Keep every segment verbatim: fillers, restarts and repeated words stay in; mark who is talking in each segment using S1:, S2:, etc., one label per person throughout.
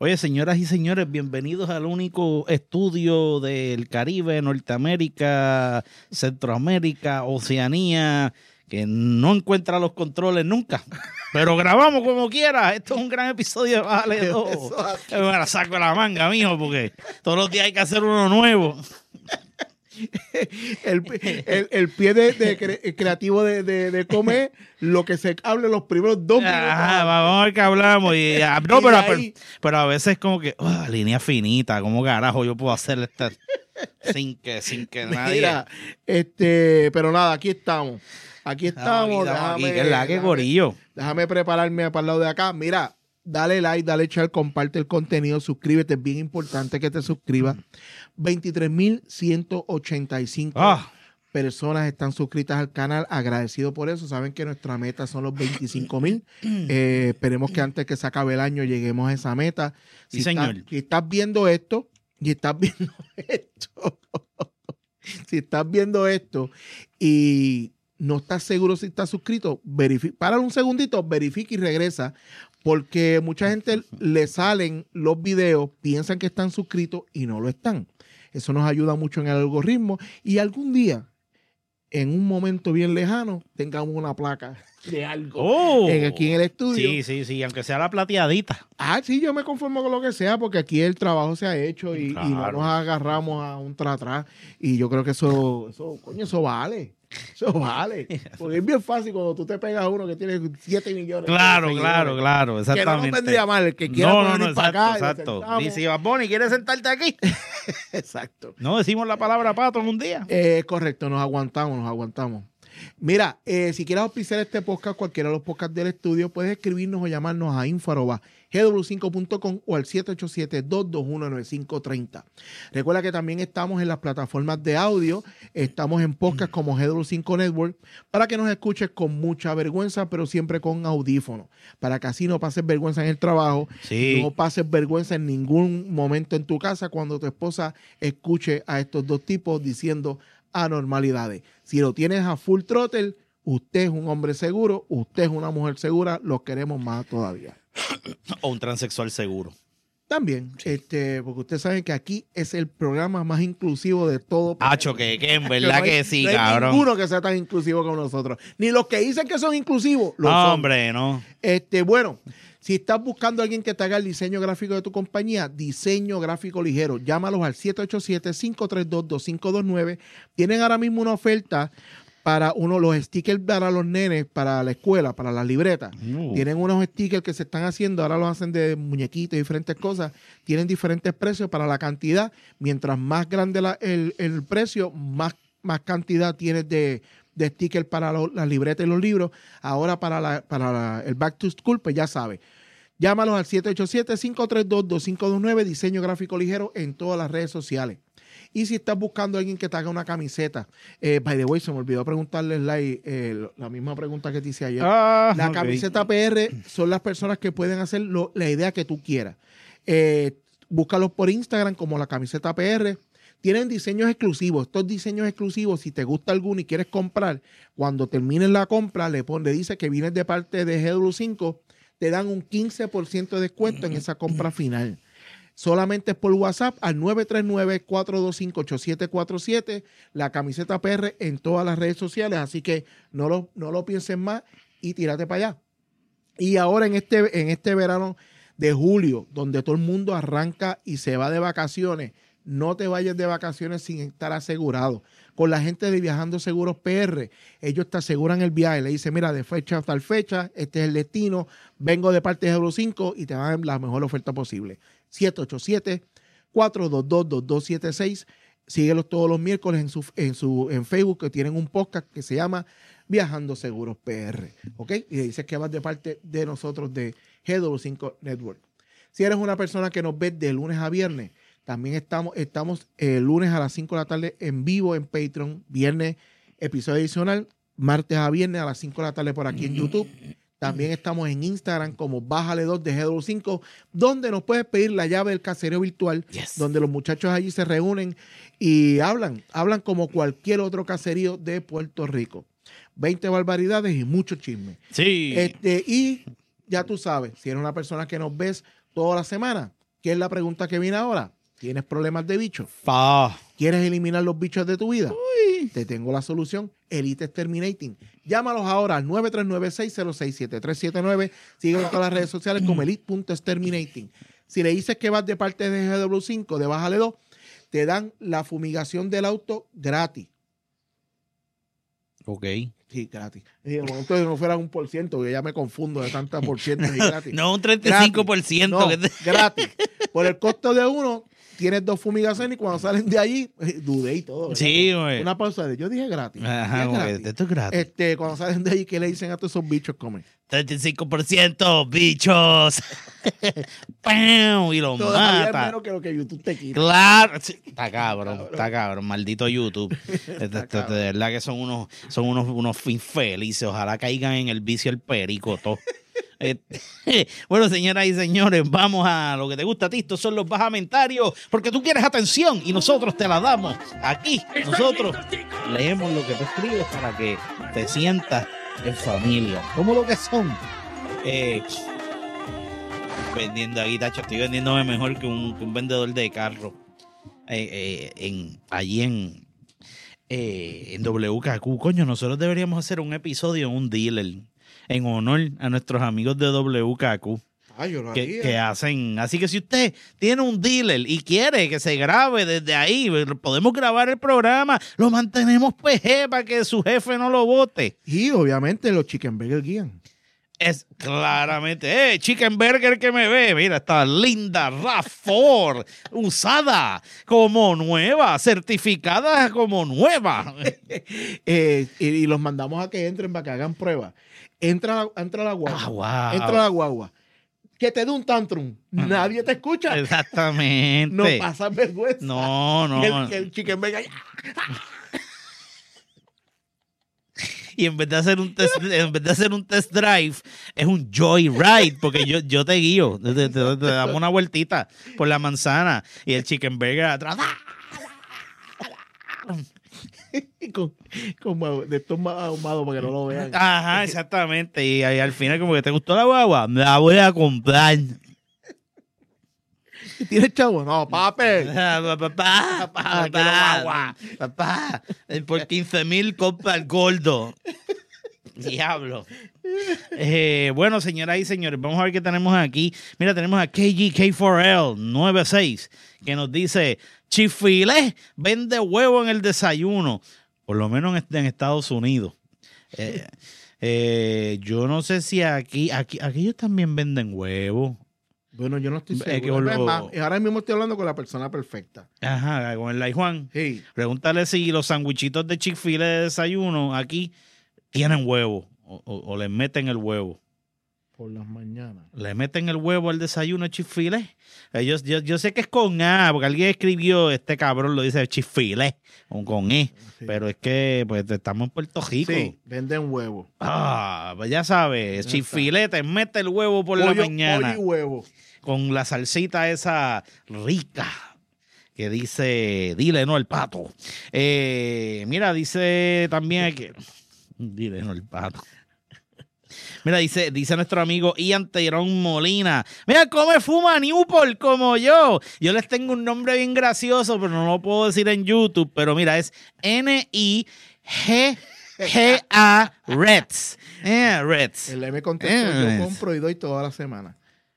S1: Oye, señoras y señores, bienvenidos al único estudio del Caribe, Norteamérica, Centroamérica, Oceanía, que no encuentra los controles nunca. Pero grabamos como quiera. Esto es un gran episodio de Bájale dos. Me la saco de la manga, mijo, porque todos los días hay que hacer uno nuevo.
S2: El, el, el pie de, de cre, creativo de, de, de comer lo que se hable los primeros dos minutos.
S1: Ajá, vamos a ver qué hablamos. Y, no,
S2: y
S1: pero,
S2: ahí,
S1: pero, pero a veces como que, oh, línea finita, ¿cómo carajo yo puedo hacer esta sin que, sin que nadie...
S2: Mira, este, pero nada, aquí estamos. Aquí estamos.
S1: Estamos aquí,
S2: déjame,
S1: que es la que
S2: déjame,
S1: gorillo.
S2: déjame prepararme para el lado de acá. Mira, dale like, dale share, comparte el contenido, suscríbete. Es bien importante que te suscribas. veintitrés mil ciento ochenta y cinco
S1: Ah.
S2: personas están suscritas al canal. Agradecido por eso. Saben que nuestra meta son los veinticinco mil. Eh, esperemos que antes que se acabe el año lleguemos a esa meta.
S1: Sí,
S2: Si
S1: señor.
S2: Estás, si estás viendo esto, y estás viendo esto, si estás viendo esto y no estás seguro si estás suscrito, verifica, para un segundito, verifica y regresa, porque mucha gente le salen los videos, piensan que están suscritos y no lo están. Eso nos ayuda mucho en el algoritmo y algún día, en un momento bien lejano, tengamos una placa de algo
S1: Oh.
S2: en, aquí en el estudio.
S1: Sí, sí, sí, aunque sea la plateadita.
S2: Ah, sí, yo me conformo con lo que sea, porque aquí el trabajo se ha hecho y,
S1: Claro.
S2: y no nos agarramos a un tra atrás. Y yo creo que eso, eso, coño, eso vale. Eso vale. Porque es bien fácil cuando tú te pegas a uno que tiene siete millones.
S1: Claro,
S2: de
S1: claro, claro,
S2: Que no
S1: exactamente.
S2: nos vendría mal el que quiera
S1: No, no,
S2: poder
S1: no,
S2: ir para
S1: exacto,
S2: acá.
S1: exacto.
S2: Y, lo sentamos.
S1: Y si Bad Bunny quiere sentarte aquí,
S2: Exacto.
S1: no decimos la palabra pato en un día.
S2: Eh, correcto, nos aguantamos, nos aguantamos. Mira, eh, si quieres auspiciar este podcast, cualquiera de los podcasts del estudio, puedes escribirnos o llamarnos a info arroba g w cinco punto com o al siete ocho siete, dos dos uno, nueve cinco tres cero. Recuerda que también estamos en las plataformas de audio, estamos en podcast como G W cinco Network, para que nos escuches con mucha vergüenza, pero siempre con audífonos, para que así no pases vergüenza en el trabajo,
S1: Sí.
S2: no pases vergüenza en ningún momento en tu casa cuando tu esposa escuche a estos dos tipos diciendo anormalidades. Si lo tienes a full throttle, usted es un hombre seguro, usted es una mujer segura, los queremos más todavía.
S1: O un transexual seguro.
S2: También, este, porque ustedes saben que aquí es el programa más inclusivo de todo.
S1: Hacho, que, que en
S2: Que
S1: verdad
S2: no hay-
S1: que sí,
S2: no hay
S1: cabrón.
S2: ninguno que sea tan inclusivo como nosotros. Ni los que dicen que son inclusivos, lo
S1: No,
S2: son.
S1: hombre, no.
S2: Este, bueno, si estás buscando a alguien que te haga el diseño gráfico de tu compañía, Diseño Gráfico Ligero, llámalos al siete ocho siete, cinco tres dos, dos cinco dos nueve. Tienen ahora mismo una oferta para uno los stickers para los nenes, para la escuela, para las libretas.
S1: Uh.
S2: Tienen unos stickers que se están haciendo, ahora los hacen de muñequitos y diferentes cosas. Tienen diferentes precios para la cantidad. Mientras más grande la- el, el precio, más, más cantidad tienes de, de stickers para lo- las libretas y los libros. Ahora para, la, para la- el Back to School, pues ya sabes. Llámalos al siete ocho siete, cinco tres dos, dos cinco dos nueve, Diseño Gráfico Ligero en todas las redes sociales. Y si estás buscando a alguien que te haga una camiseta, eh, by the way, se me olvidó preguntarles la, eh, la misma pregunta que te hice ayer.
S1: Ah,
S2: La
S1: ok.
S2: camiseta P R son las personas que pueden hacer lo- la idea que tú quieras. Eh, búscalos por Instagram como la camiseta P R. Tienen diseños exclusivos. Estos diseños exclusivos, si te gusta alguno y quieres comprar, cuando termines la compra, le, pon, le dice que vienes de parte de G W cinco, te dan un quince por ciento de descuento en esa compra final. Solamente es por WhatsApp al nueve tres nueve, cuatro dos cinco, ocho siete cuatro siete, la camiseta P R en todas las redes sociales, así que no lo, no lo pienses más y tírate para allá. Y ahora en este, en este verano de julio, donde todo el mundo arranca y se va de vacaciones, no te vayas de vacaciones sin estar asegurado. Con la gente de Viajando Seguros P R, ellos te aseguran el viaje, le dicen, mira, de fecha a tal fecha, este es el destino, vengo de parte de Euro cinco y te van a dar la mejor oferta posible. siete ocho siete, cuatro dos dos, dos dos siete seis. Síguelos todos los miércoles en su, en su en Facebook, que tienen un podcast que se llama Viajando Seguros P R. ¿Ok? Y le dices que vas de parte de nosotros de G W cinco Network. Si eres una persona que nos ve de lunes a viernes, también estamos, estamos el lunes a las cinco de la tarde en vivo en Patreon, viernes episodio adicional, martes a viernes a las cinco de la tarde por aquí en YouTube. También estamos en Instagram como Bájale dos de G W cinco, donde nos puedes pedir la llave del caserío virtual,
S1: Yes.
S2: donde los muchachos allí se reúnen y hablan, hablan como cualquier otro caserío de Puerto Rico. veinte barbaridades y mucho chisme.
S1: Sí.
S2: Este, y ya tú sabes, si eres una persona que nos ves toda la semana, ¿Qué es la pregunta que viene ahora? ¿Tienes problemas de bichos?
S1: Pa.
S2: ¿Quieres eliminar los bichos de tu vida?
S1: Uy.
S2: Te tengo la solución. Elite Exterminating. Llámalos ahora al nueve tres nueve, seis cero seis, siete tres siete nueve. Síguenos en todas las redes sociales como elite punto exterminating. Si le dices que vas de parte de G W cinco, de Bájale dos, te dan la fumigación del auto gratis.
S1: Ok.
S2: Sí, gratis. Y en el momento de que no fuera un por ciento, porque ya me confundo de tanta por ciento y gratis.
S1: No, un treinta y cinco por ciento.
S2: No,
S1: que te-
S2: gratis. Por el costo de uno, tienes dos fumigaciones y cuando salen de allí, eh, dudé y todo. ¿verdad?
S1: Sí, güey.
S2: Una pausa de, yo dije gratis.
S1: Ajá,
S2: Dije
S1: como que
S2: gratis.
S1: esto es gratis.
S2: Este, cuando salen de allí, ¿qué le dicen a todos esos bichos comen?
S1: treinta y cinco por ciento, bichos. ¡Pam! Y los
S2: Todavía es
S1: mata.
S2: menos que lo que YouTube te quita.
S1: Claro, sí, está cabrón, está cabrón, maldito YouTube. Este, este,
S2: cabrón.
S1: de verdad que son unos, son unos, unos infelices. Ojalá caigan en el vicio el perico, todo. Este, bueno, señoras y señores, vamos a lo que te gusta a ti. Estos son los bajamentarios, porque tú quieres atención y nosotros te la damos. Aquí, nosotros leemos lo que tú escribes para que te sientas en familia. ¿Cómo lo que son? Eh, vendiendo aquí, tacho, estoy vendiéndome mejor que un, que un vendedor de carro. Eh, eh, en, allí en, eh, en W K Q. Coño, nosotros deberíamos hacer un episodio en un dealer en honor a nuestros amigos de W K Q.
S2: Ah, yo lo
S1: Que,
S2: haría.
S1: que hacen. Así que si usted tiene un dealer y quiere que se grabe desde ahí, podemos grabar el programa, lo mantenemos P G para que su jefe no lo vote.
S2: Y obviamente los chicken burger guían.
S1: Es claramente, eh, Chicken Burger que me ve, mira, está linda, RAV cuatro, usada como nueva, certificada como nueva.
S2: Eh, y, y los mandamos a que entren para que hagan pruebas. Entra, entra la guagua.
S1: Ah, wow.
S2: Entra la guagua. Que te dé un tantrum. Nadie te escucha.
S1: Exactamente.
S2: No pasas vergüenza.
S1: No, no.
S2: Que el, que el chicken burger.
S1: Y en vez de hacer un test, en vez de hacer un test drive, es un joyride, porque yo, yo te guío, te, te- te- te damos una vueltita por la manzana y el chicken burger atrás.
S2: con, con ma- de estos más ahumados para que no lo vean.
S1: Ajá, exactamente. Y ahí al final, como que te gustó la guagua, me la voy a comprar.
S2: ¿Tienes chavo? No, papi.
S1: Ah, Papá, papá,
S2: Ah, que no
S1: papá, papá, eh, por quince mil compra el gordo. Diablo. Eh, bueno, señoras y señores, vamos a ver qué tenemos aquí. Mira, tenemos a K G K cuatro L noventa y seis que nos dice: Chick-fil-A vende huevo en el desayuno, por lo menos en, en Estados Unidos. Eh, eh, yo no sé si aquí, aquí, aquí ellos también venden huevo.
S2: Bueno, yo no estoy
S1: Es que
S2: seguro.
S1: lo-
S2: Es más, ahora mismo estoy hablando con la persona perfecta.
S1: Ajá, con el Lai Juan.
S2: Sí.
S1: Pregúntale si los sandwichitos de Chick-fil-A de desayuno aquí tienen huevo o, o- o le meten el huevo.
S2: Por las mañanas.
S1: Le meten el huevo al desayuno de Chick-fil-A. Eh, Yo, yo, yo sé que es con A, porque alguien escribió, este cabrón lo dice Chick-fil-A, con, con E.
S2: Sí.
S1: Pero es que pues estamos en Puerto Rico.
S2: Sí, venden huevo.
S1: Ah, pues ya sabes,
S2: Ya
S1: Chick-fil-A te mete el huevo por
S2: Pollo-
S1: la mañana.
S2: pollo y huevo.
S1: Con la salsita esa rica que dice, dile no al pato. Eh, mira, dice también que, dile no al pato. Mira, dice, dice nuestro amigo Ian Teirón Molina. Mira, come fuma Newport como yo. Yo les tengo un nombre bien gracioso, pero no lo puedo decir en YouTube. Pero mira, es N I G G A Reds. Eh, Reds.
S2: El M contestó,
S1: Eh.
S2: yo compro y doy toda la semana.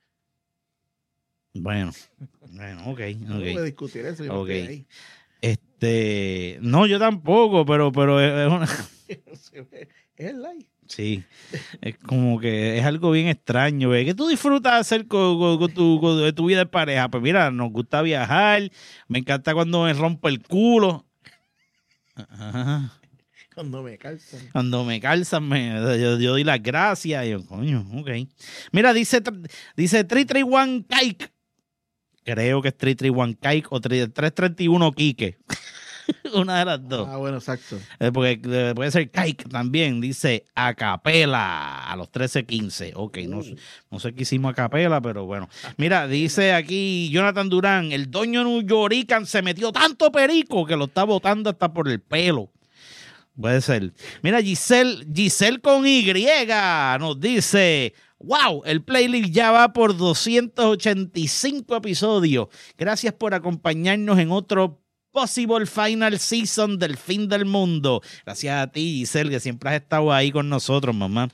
S1: Bueno, bueno, ok,
S2: No voy a
S1: ok.
S2: discutir eso. Yo no
S1: Ok.
S2: estoy ahí.
S1: Este, no, yo tampoco, pero, pero es es una,
S2: Es el like.
S1: sí, es como que es algo bien extraño, ¿ve? ¿Qué tú disfrutas hacer con, con- con tu, con- de tu vida de pareja? Pues mira, nos gusta viajar, me encanta cuando me rompe el culo. Ajá.
S2: Cuando me calzan.
S1: Cuando me calzan, me, yo, yo doy las gracias. Y yo, coño, ok. Mira, dice, tr- dice tres treinta y uno Kike. Creo que es tres treinta y uno Kike o tres treinta y uno Kike. Una de las dos.
S2: Ah, bueno, exacto.
S1: Eh, porque eh, puede ser Kike también. Dice a capela a los trece quince. Ok, no, sé- no sé qué hicimos a capela, pero bueno. Mira, dice aquí Jonathan Durán: el doño New Yorican se metió tanto perico que lo está botando hasta por el pelo. Puede ser. Mira, Giselle, Giselle con Y nos dice: ¡Wow! El playlist ya va por doscientos ochenta y cinco episodios. Gracias por acompañarnos en otro Possible Final Season del Fin del Mundo. Gracias a ti, Giselle, que siempre has estado ahí con nosotros, mamá.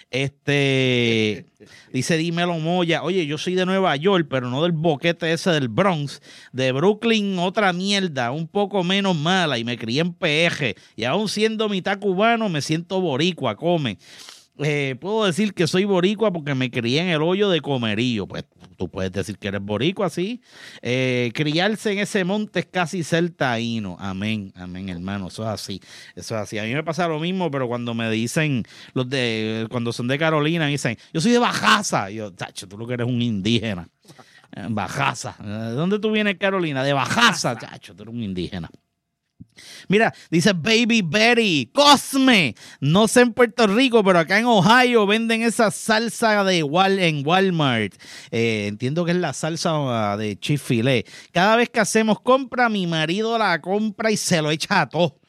S1: Este dice Dímelo Moya, oye, yo soy de Nueva York, pero no del boquete ese del Bronx, de Brooklyn, otra mierda, un poco menos mala, y me crié en P G, y aún siendo mitad cubano me siento boricua, come. Eh, puedo decir que soy boricua porque me crié en el hoyo de Comerío. Pues tú puedes decir que eres boricua, sí. Eh, criarse en ese monte es casi ser taíno. Amén, amén, hermano. Eso es así. Eso es así. A mí me pasa lo mismo, pero cuando me dicen, los de, cuando son de Carolina, me dicen, yo soy de Bajaza. Y yo, tacho, tú lo que eres un indígena. Bajaza. ¿De dónde tú vienes, Carolina? De Bajaza. Tacho, tú eres un indígena. Mira, dice Baby Betty, Cosme, no sé en Puerto Rico, pero acá en Ohio venden esa salsa de Wal en Walmart. Eh, entiendo que es la salsa de Chick-fil-A. Cada vez que hacemos compra, mi marido la compra y se lo echa a todo.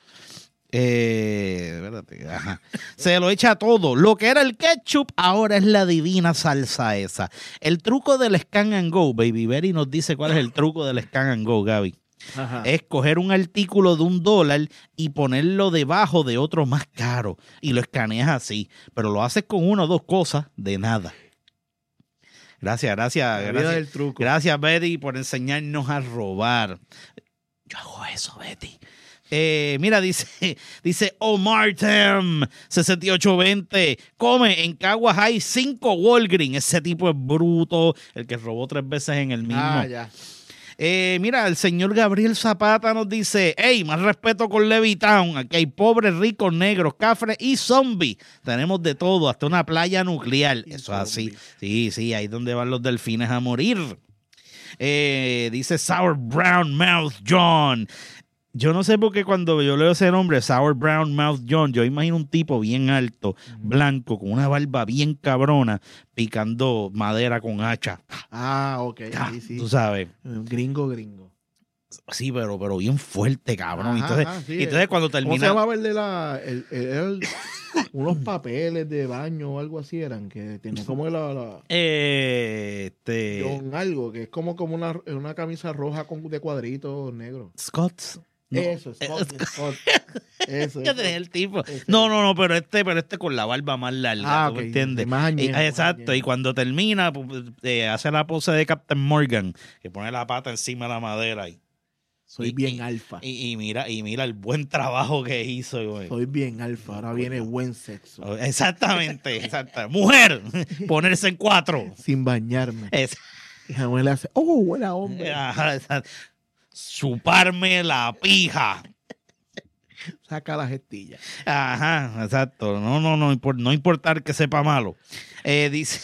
S1: Eh, espérate, ajá. Se lo echa todo. Lo que era el ketchup ahora es la divina salsa esa. El truco del Scan and Go, Baby Betty nos dice cuál es el truco del Scan and Go, Gaby. Ajá. Es coger un artículo de un dólar y ponerlo debajo de otro más caro y lo escaneas así, pero lo haces con una o dos cosas de nada. Gracias, gracias, gracias, gracias Betty por enseñarnos a robar. Yo hago eso, Betty. Eh, mira, dice, dice Omar Tem, sesenta y ocho veinte, come, en Caguas hay cinco Walgreens, ese tipo es bruto, el que robó tres veces en el mismo.
S2: Ah, ya.
S1: Eh, mira, el señor Gabriel Zapata nos dice, hey, más respeto con Levitown, aquí hay pobres, ricos, negros, cafres y zombies. Tenemos de todo, hasta una playa nuclear. Y eso es así. Sí, sí, ahí es donde van los delfines a morir. Eh, dice Sour Brown Mouth John. Yo no sé por qué cuando yo leo ese nombre, Sour Brown Mouth John, yo imagino un tipo bien alto, blanco, con una barba bien cabrona, picando madera con hacha.
S2: Ah, ok.
S1: Ah,
S2: sí, sí.
S1: Tú sabes.
S2: Gringo, gringo.
S1: Sí, pero, pero bien fuerte, cabrón.
S2: Ajá,
S1: entonces,
S2: ajá, sí,
S1: entonces
S2: el,
S1: cuando termina...
S2: ¿Cómo se llamaba el de la... El, el, el, unos papeles de baño o algo así eran, que tenía como la... la
S1: eh, este...
S2: John algo, que es como, como una, una camisa roja con, de cuadritos negros.
S1: Scott... No.
S2: Eso, Scott, es, Scott. Eso,
S1: ya tenés el tipo. Ese. No, no, no, pero este, pero este con la barba más larga,
S2: ah,
S1: ¿tú
S2: okay.
S1: me entiendes?
S2: Más añejo,
S1: y, exacto,
S2: más
S1: y cuando termina, pues, eh, hace la pose de Captain Morgan, que pone la pata encima de la madera y
S2: soy
S1: y,
S2: bien
S1: y,
S2: alfa.
S1: Y, y mira, y mira el buen trabajo que hizo, güey.
S2: Soy bien alfa, ahora viene buen sexo.
S1: Exactamente, exacto. Mujer, ponerse en cuatro.
S2: Sin bañarme.
S1: Es.
S2: Y Samuel hace, oh, buena hombre.
S1: Ajá, chuparme la pija.
S2: Saca la gestilla.
S1: Ajá, exacto. No, no, no, no importar que sepa malo. Eh, dice,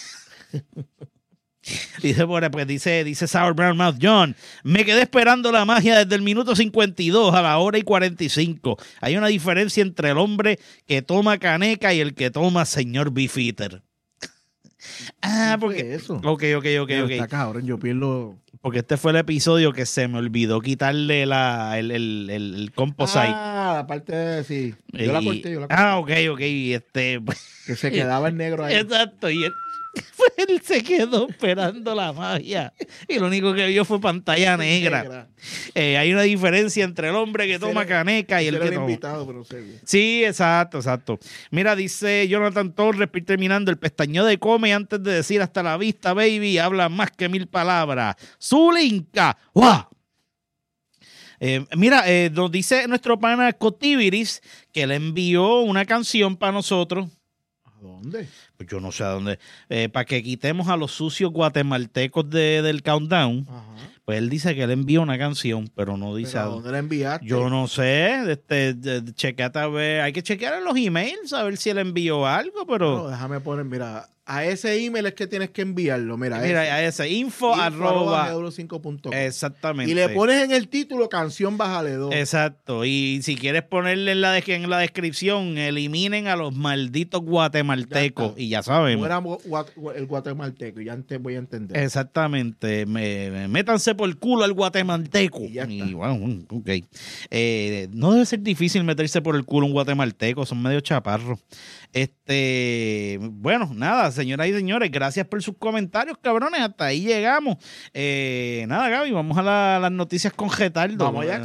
S1: dice, pues dice, dice Sour Brown Mouth John, me quedé esperando la magia desde el minuto cincuenta y dos a la hora y cuarenta y cinco. Hay una diferencia entre el hombre que toma caneca y el que toma señor Beefeater. Ah, porque
S2: eso.
S1: Ok, ok, ok, ok.
S2: Está cabrón, yo pierdo.
S1: Porque este fue el episodio que se me olvidó quitarle la, el, el, el, el composite.
S2: Ah, la parte de, sí. Yo
S1: y,
S2: la corté, yo la corté.
S1: Ah, ok, ok. Y este,
S2: que se quedaba el negro ahí.
S1: Exacto. Y él, él se quedó esperando la magia. Y lo único que vio fue pantalla negra. negra. Eh, hay una diferencia entre el hombre que toma caneca y el que toma.
S2: Invitado, pero sé bien.
S1: Sí, exacto, exacto. Mira, dice Jonathan Torres, terminando el pestañeo de come antes de decir hasta la vista, baby, habla más que mil palabras. Zulinka, ¡guau! Eh, mira, eh, nos dice nuestro pana Cotiviris que le envió una canción para nosotros.
S2: ¿A dónde?
S1: Pues yo no sé a dónde. Eh, para que quitemos a los sucios guatemaltecos de, del countdown. Ajá. Pues él dice que le envió una canción, pero no dice
S2: ¿Pero a dónde la enviaste?
S1: Yo no sé. Este, de, de, chequeate a ver. Hay que chequear en los emails a ver si él envió algo, pero.
S2: No, déjame poner, mira. A ese email es que tienes que enviarlo. Mira,
S1: mira
S2: ese.
S1: a ese info, info arroba euro cinco punto com. Exactamente.
S2: Y le pones en el título canción Bájale dos.
S1: Exacto. Y si quieres ponerle en la, en la descripción, eliminen a los malditos guatemaltecos. Y y ya sabemos.
S2: No era gua- el guatemalteco, ya antes voy a entender.
S1: Exactamente, me, me- métanse por el culo al guatemalteco.
S2: Y ya está.
S1: Y, bueno, ok. Eh, no debe ser difícil meterse por el culo un guatemalteco, son medio chaparros. Este, bueno, nada, señoras y señores, gracias por sus comentarios, cabrones. Hasta ahí llegamos. Eh, nada, Gaby, vamos a la- las noticias con Getaldo.
S2: Vamos allá.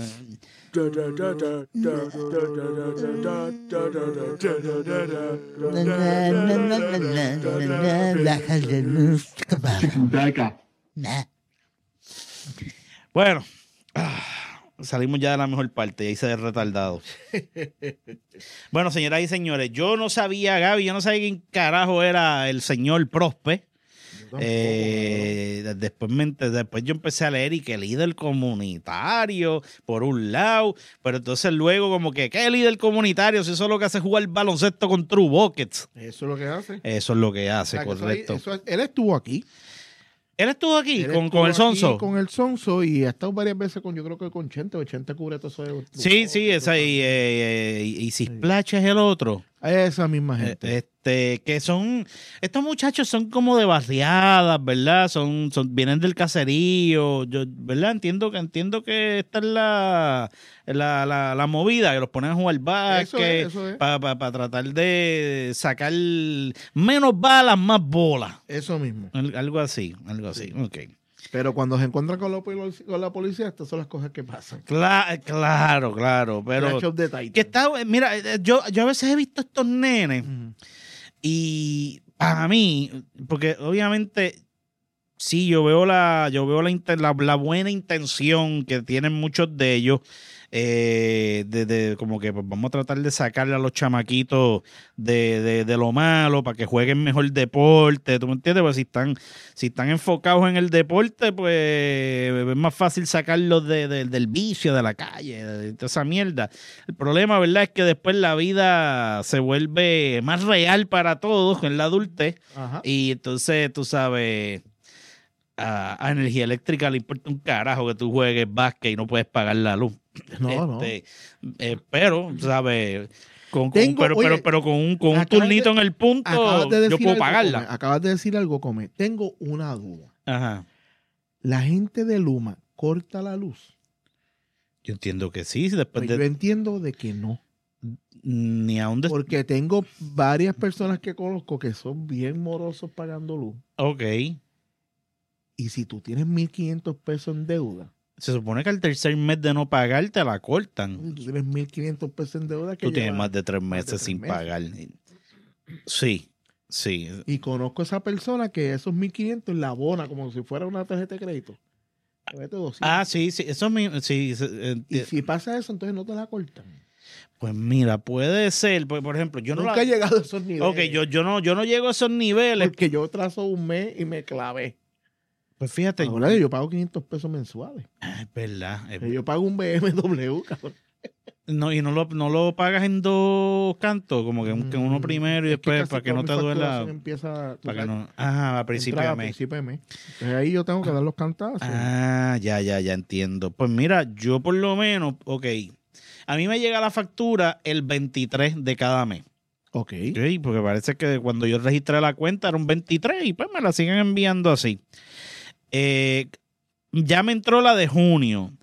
S1: Bueno, ah, salimos ya de la mejor parte, ahí se de retardado. Bueno, señoras y señores, yo no sabía, Gaby, yo no sabía quién carajo era el señor Prospe. Eh, después, me, ent- después yo empecé a leer y que líder comunitario, por un lado, pero entonces luego como que, ¿qué líder comunitario? Si eso es lo que hace jugar baloncesto con True Buckets.
S2: Eso es lo que hace.
S1: Eso es lo que
S2: O
S1: hace,
S2: sea, que eso ahí-
S1: correcto.
S2: eso es- él estuvo aquí.
S1: Él estuvo aquí
S2: Él
S1: con,
S2: estuvo
S1: con el
S2: aquí
S1: Sonso.
S2: Con el Sonso y ha estado varias veces con, yo creo que con Chente, o Chente cubre todo eso. de-
S1: Sí, sí, esa y, eh, eh, y, y Splash es el otro.
S2: Esa misma
S1: Eh,
S2: gente.
S1: Este, que son, estos muchachos son como de barriadas, ¿verdad? Son, son, vienen del caserío, yo, ¿verdad? Entiendo que, entiendo que esta es la, la, la, la movida, que los ponen a jugar
S2: Eso
S1: básquet,
S2: es, eso es.
S1: para pa, pa tratar de sacar menos balas, más bolas.
S2: Eso mismo.
S1: Al- Algo así, algo así, ok.
S2: Pero cuando se encuentran con la, poli- con la policía, estas son las cosas que pasan.
S1: Cla- claro, claro, pero...
S2: Clash of the Titans.
S1: Que está, mira, eh, yo, yo a veces he visto estos nenes
S2: Ujú.
S1: y para mí, porque obviamente sí, yo veo la, yo veo la, inter- la, la buena intención que tienen muchos de ellos, eh, de, de como que pues, vamos a tratar de sacarle a los chamaquitos de, de, de lo malo para que jueguen mejor deporte, ¿tú me entiendes? Pues si están, si están enfocados en el deporte, pues es más fácil sacarlos de, de- del vicio, de la calle, de toda esa mierda. El problema, ¿verdad? Es que después la vida se vuelve más real para todos en la adultez
S2: Ajá.
S1: y entonces, tú sabes, a, a energía eléctrica le importa un carajo que tú juegues básquet y no puedes pagar la luz.
S2: No, no.
S1: Este, eh, pero, ¿sabes? Con, con-
S2: Tengo-
S1: pero,
S2: oye,
S1: pero, pero con un, con un
S2: acabas
S1: turnito
S2: de-
S1: en el punto,
S2: Acabas de
S1: yo
S2: decir
S1: puedo
S2: algo,
S1: pagarla.
S2: Come. Acabas de decir algo, Come. Tengo una duda.
S1: Ajá.
S2: La gente de Luma corta la luz.
S1: Yo entiendo que sí, después
S2: Pues yo
S1: de
S2: entiendo de que no.
S1: ni a dónde.
S2: Porque tengo varias personas que conozco que son bien morosos pagando luz.
S1: Ok.
S2: Y si tú tienes mil quinientos pesos en deuda,
S1: Se supone que al tercer mes de no pagar te la cortan.
S2: si tú tienes mil quinientos pesos en deuda, que
S1: Tú tienes
S2: lleva-
S1: más de tres
S2: más de
S1: meses
S2: tres
S1: sin
S2: meses.
S1: pagar. Sí, sí.
S2: Y conozco a esa persona que esos mil quinientos la abona como si fuera una tarjeta de crédito. Le mete doscientos.
S1: Ah, sí, sí. Eso mismo. Sí, sí, eh,
S2: Y si pasa eso, entonces no te la cortan.
S1: pues mira, puede ser. Por, por ejemplo, yo no
S2: Nunca
S1: la-
S2: he llegado a esos niveles.
S1: Ok, yo, yo, no, yo no llego a esos niveles.
S2: Porque yo trazo un mes y me clavé.
S1: Pues fíjate.
S2: Ahora que yo pago quinientos pesos mensuales.
S1: Ah, es verdad. es-
S2: Yo pago un B M W, cabrón.
S1: no, y no lo, no lo pagas en dos cantos, como que, que uno primero y
S2: Es que
S1: después
S2: casi
S1: para que
S2: toda
S1: no
S2: mi
S1: te duela.
S2: facturación Empieza, tú
S1: Para que
S2: sabes,
S1: no, ajá, a principio
S2: entrada
S1: de
S2: a
S1: mes.
S2: principio de mes. Entonces ahí yo tengo que dar los cantazos.
S1: Ah, ya, ya, ya entiendo. Pues mira, yo por lo menos, ok. A mí me llega la factura el veintitrés de cada mes.
S2: Ok.
S1: Ok, porque parece que cuando yo registré la cuenta era un veintitrés y pues me la siguen enviando así. Eh, ya me entró la de junio.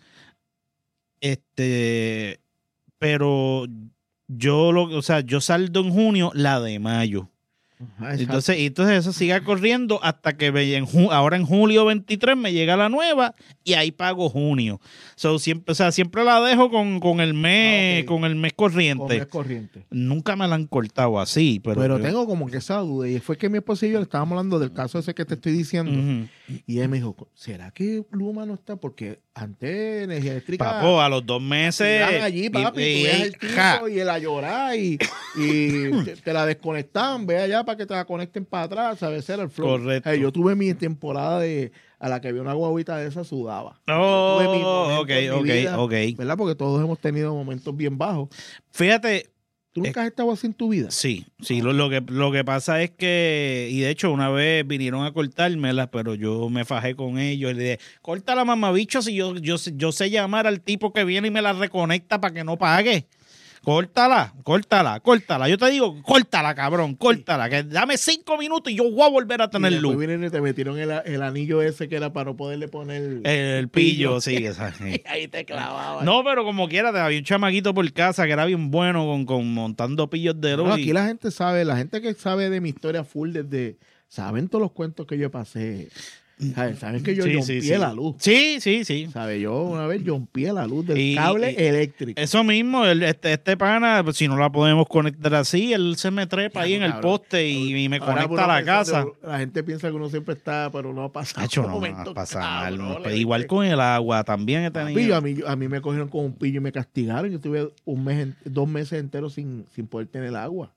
S1: Este, pero yo lo, o sea, yo saldo en junio la de mayo.
S2: Ajá, exacto.
S1: Entonces, y entonces eso sigue corriendo hasta que me- en ju- ahora en julio veintitrés me llega la nueva y ahí pago junio. So, siempre, o sea, siempre la dejo con, con el mes,
S2: Ah, ok.
S1: con el mes
S2: Con
S1: corriente.
S2: mes corriente.
S1: Nunca me la han cortado así, pero,
S2: Pero,
S1: yo-
S2: tengo como que esa duda. Y fue que mi esposo y yo le estábamos hablando del caso ese que te estoy diciendo.
S1: Ujú.
S2: Y él me dijo, ¿será que Luma no está? Porque antes energía eléctrica...
S1: Papo, a los dos meses.
S2: Iban allí, papi,
S1: y-
S2: tú ves
S1: y-
S2: el tipo
S1: ja.
S2: y él a llorar y, y te, te la desconectaban, ve allá para que te la conecten para atrás, ¿sabes? Ese era el flow.
S1: Correcto.
S2: Eh, yo tuve mi temporada de a la que había una guaguita de esa sudaba.
S1: Oh,
S2: Yo tuve mi momento
S1: ok,
S2: en mi
S1: ok,
S2: vida,
S1: ok.
S2: ¿verdad? Porque todos hemos tenido momentos bien bajos.
S1: Fíjate,
S2: ¿Tú nunca has estado así en tu vida?
S1: sí, sí, lo, lo que, lo que pasa es que, y de hecho una vez vinieron a cortármela, pero yo me fajé con ellos y le dije, corta la mamabicho si yo, yo, yo sé llamar al tipo que viene y me la reconecta para que no pague. Córtala, córtala, córtala. Yo te digo, córtala, cabrón, córtala. Que dame cinco minutos y yo voy a volver a tener
S2: y después
S1: luz.
S2: vienen y te metieron el, el anillo ese que era para no poderle poner
S1: El, el pillo, sí. Exacto.
S2: Y ahí te clavaban.
S1: No, pero como quiera, te había un chamaquito por casa que era bien bueno con, con montando pillos de luz.
S2: No,
S1: y-
S2: aquí la gente sabe, la gente que sabe de mi historia full desde, saben todos los cuentos que yo pasé. Saben, saben que yo
S1: Sí,
S2: rompié
S1: sí, sí.
S2: la luz.
S1: Sí, sí, sí.
S2: ¿Sabe? Yo una vez rompí la luz del
S1: Y-
S2: cable
S1: y-
S2: eléctrico.
S1: Eso mismo, el- este, este pana, pues, si no la podemos conectar así, él se me trepa ahí en el
S2: Cabrón.
S1: poste y, y me
S2: Ahora
S1: conecta a la
S2: uno
S1: casa.
S2: pensando, la gente piensa que uno siempre está, pero no pasa.
S1: Hacho, no, no pasa mal. no, pues, igual
S2: con
S1: con el agua, también he tenido.
S2: pillo, a mí, a mí me cogieron con un pillo y me castigaron. Yo tuve un mes, en- dos meses enteros sin, sin poder tener agua.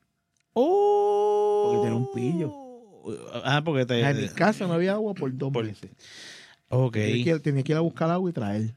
S1: Oh.
S2: Porque tenía un pillo.
S1: Ah, porque te.
S2: En mi casa no había agua por dos
S1: Por-
S2: meses.
S1: Ok.
S2: Tenía que, tenía que ir a buscar agua y traer.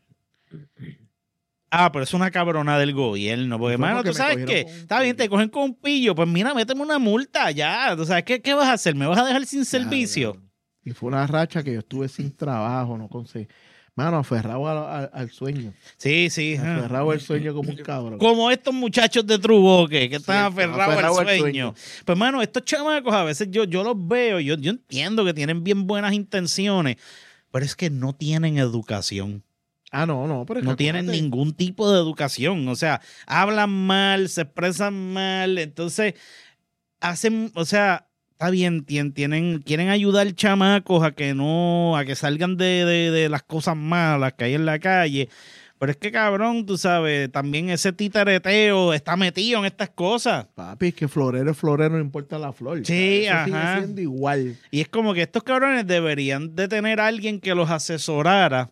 S1: Ah, pero es una cabrona del gobierno. Porque,
S2: Fue
S1: mano,
S2: porque
S1: tú
S2: me
S1: sabes
S2: cogieron
S1: que
S2: con un
S1: está bien,
S2: pillo.
S1: te cogen con un pillo. Pues mira, méteme una multa ya. ¿Tú sabes qué, qué vas a hacer? ¿Me vas a dejar sin servicio?
S2: Claro, claro. Y fue una racha que yo estuve sin trabajo, no conseguí. Mano, aferrado al, al- al sueño.
S1: Sí, sí. ah.
S2: Aferrado al sueño como un cabrón.
S1: Como estos muchachos de Truboque que están
S2: Cierto,
S1: aferrados
S2: aferrado
S1: al
S2: al
S1: sueño. Pues, mano, estos chamacos a veces yo, yo los veo, yo, yo entiendo que tienen bien buenas intenciones, pero es que no tienen educación.
S2: Ah, no, no, pero es que
S1: No tienen
S2: acuérdate,
S1: ningún tipo de educación. O sea, hablan mal, se expresan mal, entonces hacen, o sea, está bien, tien- tienen, quieren ayudar chamacos a que no, a que salgan de, de, de las cosas malas que hay en la calle. Pero es que, cabrón, tú sabes, también ese titereteo está metido en estas cosas.
S2: Papi, es que florero es florero, no importa la flor.
S1: Sí,
S2: Eso sigue
S1: ajá.
S2: siendo igual.
S1: Y es como que estos cabrones deberían de tener a alguien que los asesorara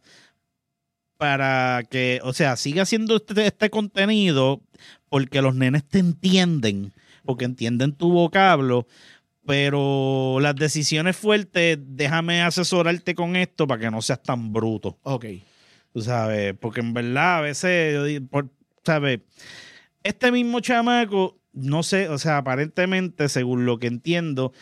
S1: para que, o sea, siga haciendo este, este contenido porque los nenes te entienden, porque entienden tu vocablo, pero las decisiones fuertes, déjame asesorarte con esto para que no seas tan bruto,
S2: Ok.
S1: tú sabes, porque en verdad a veces, yo digo, por- ¿sabes? Este mismo chamaco, no sé, o sea, aparentemente, según lo que entiendo,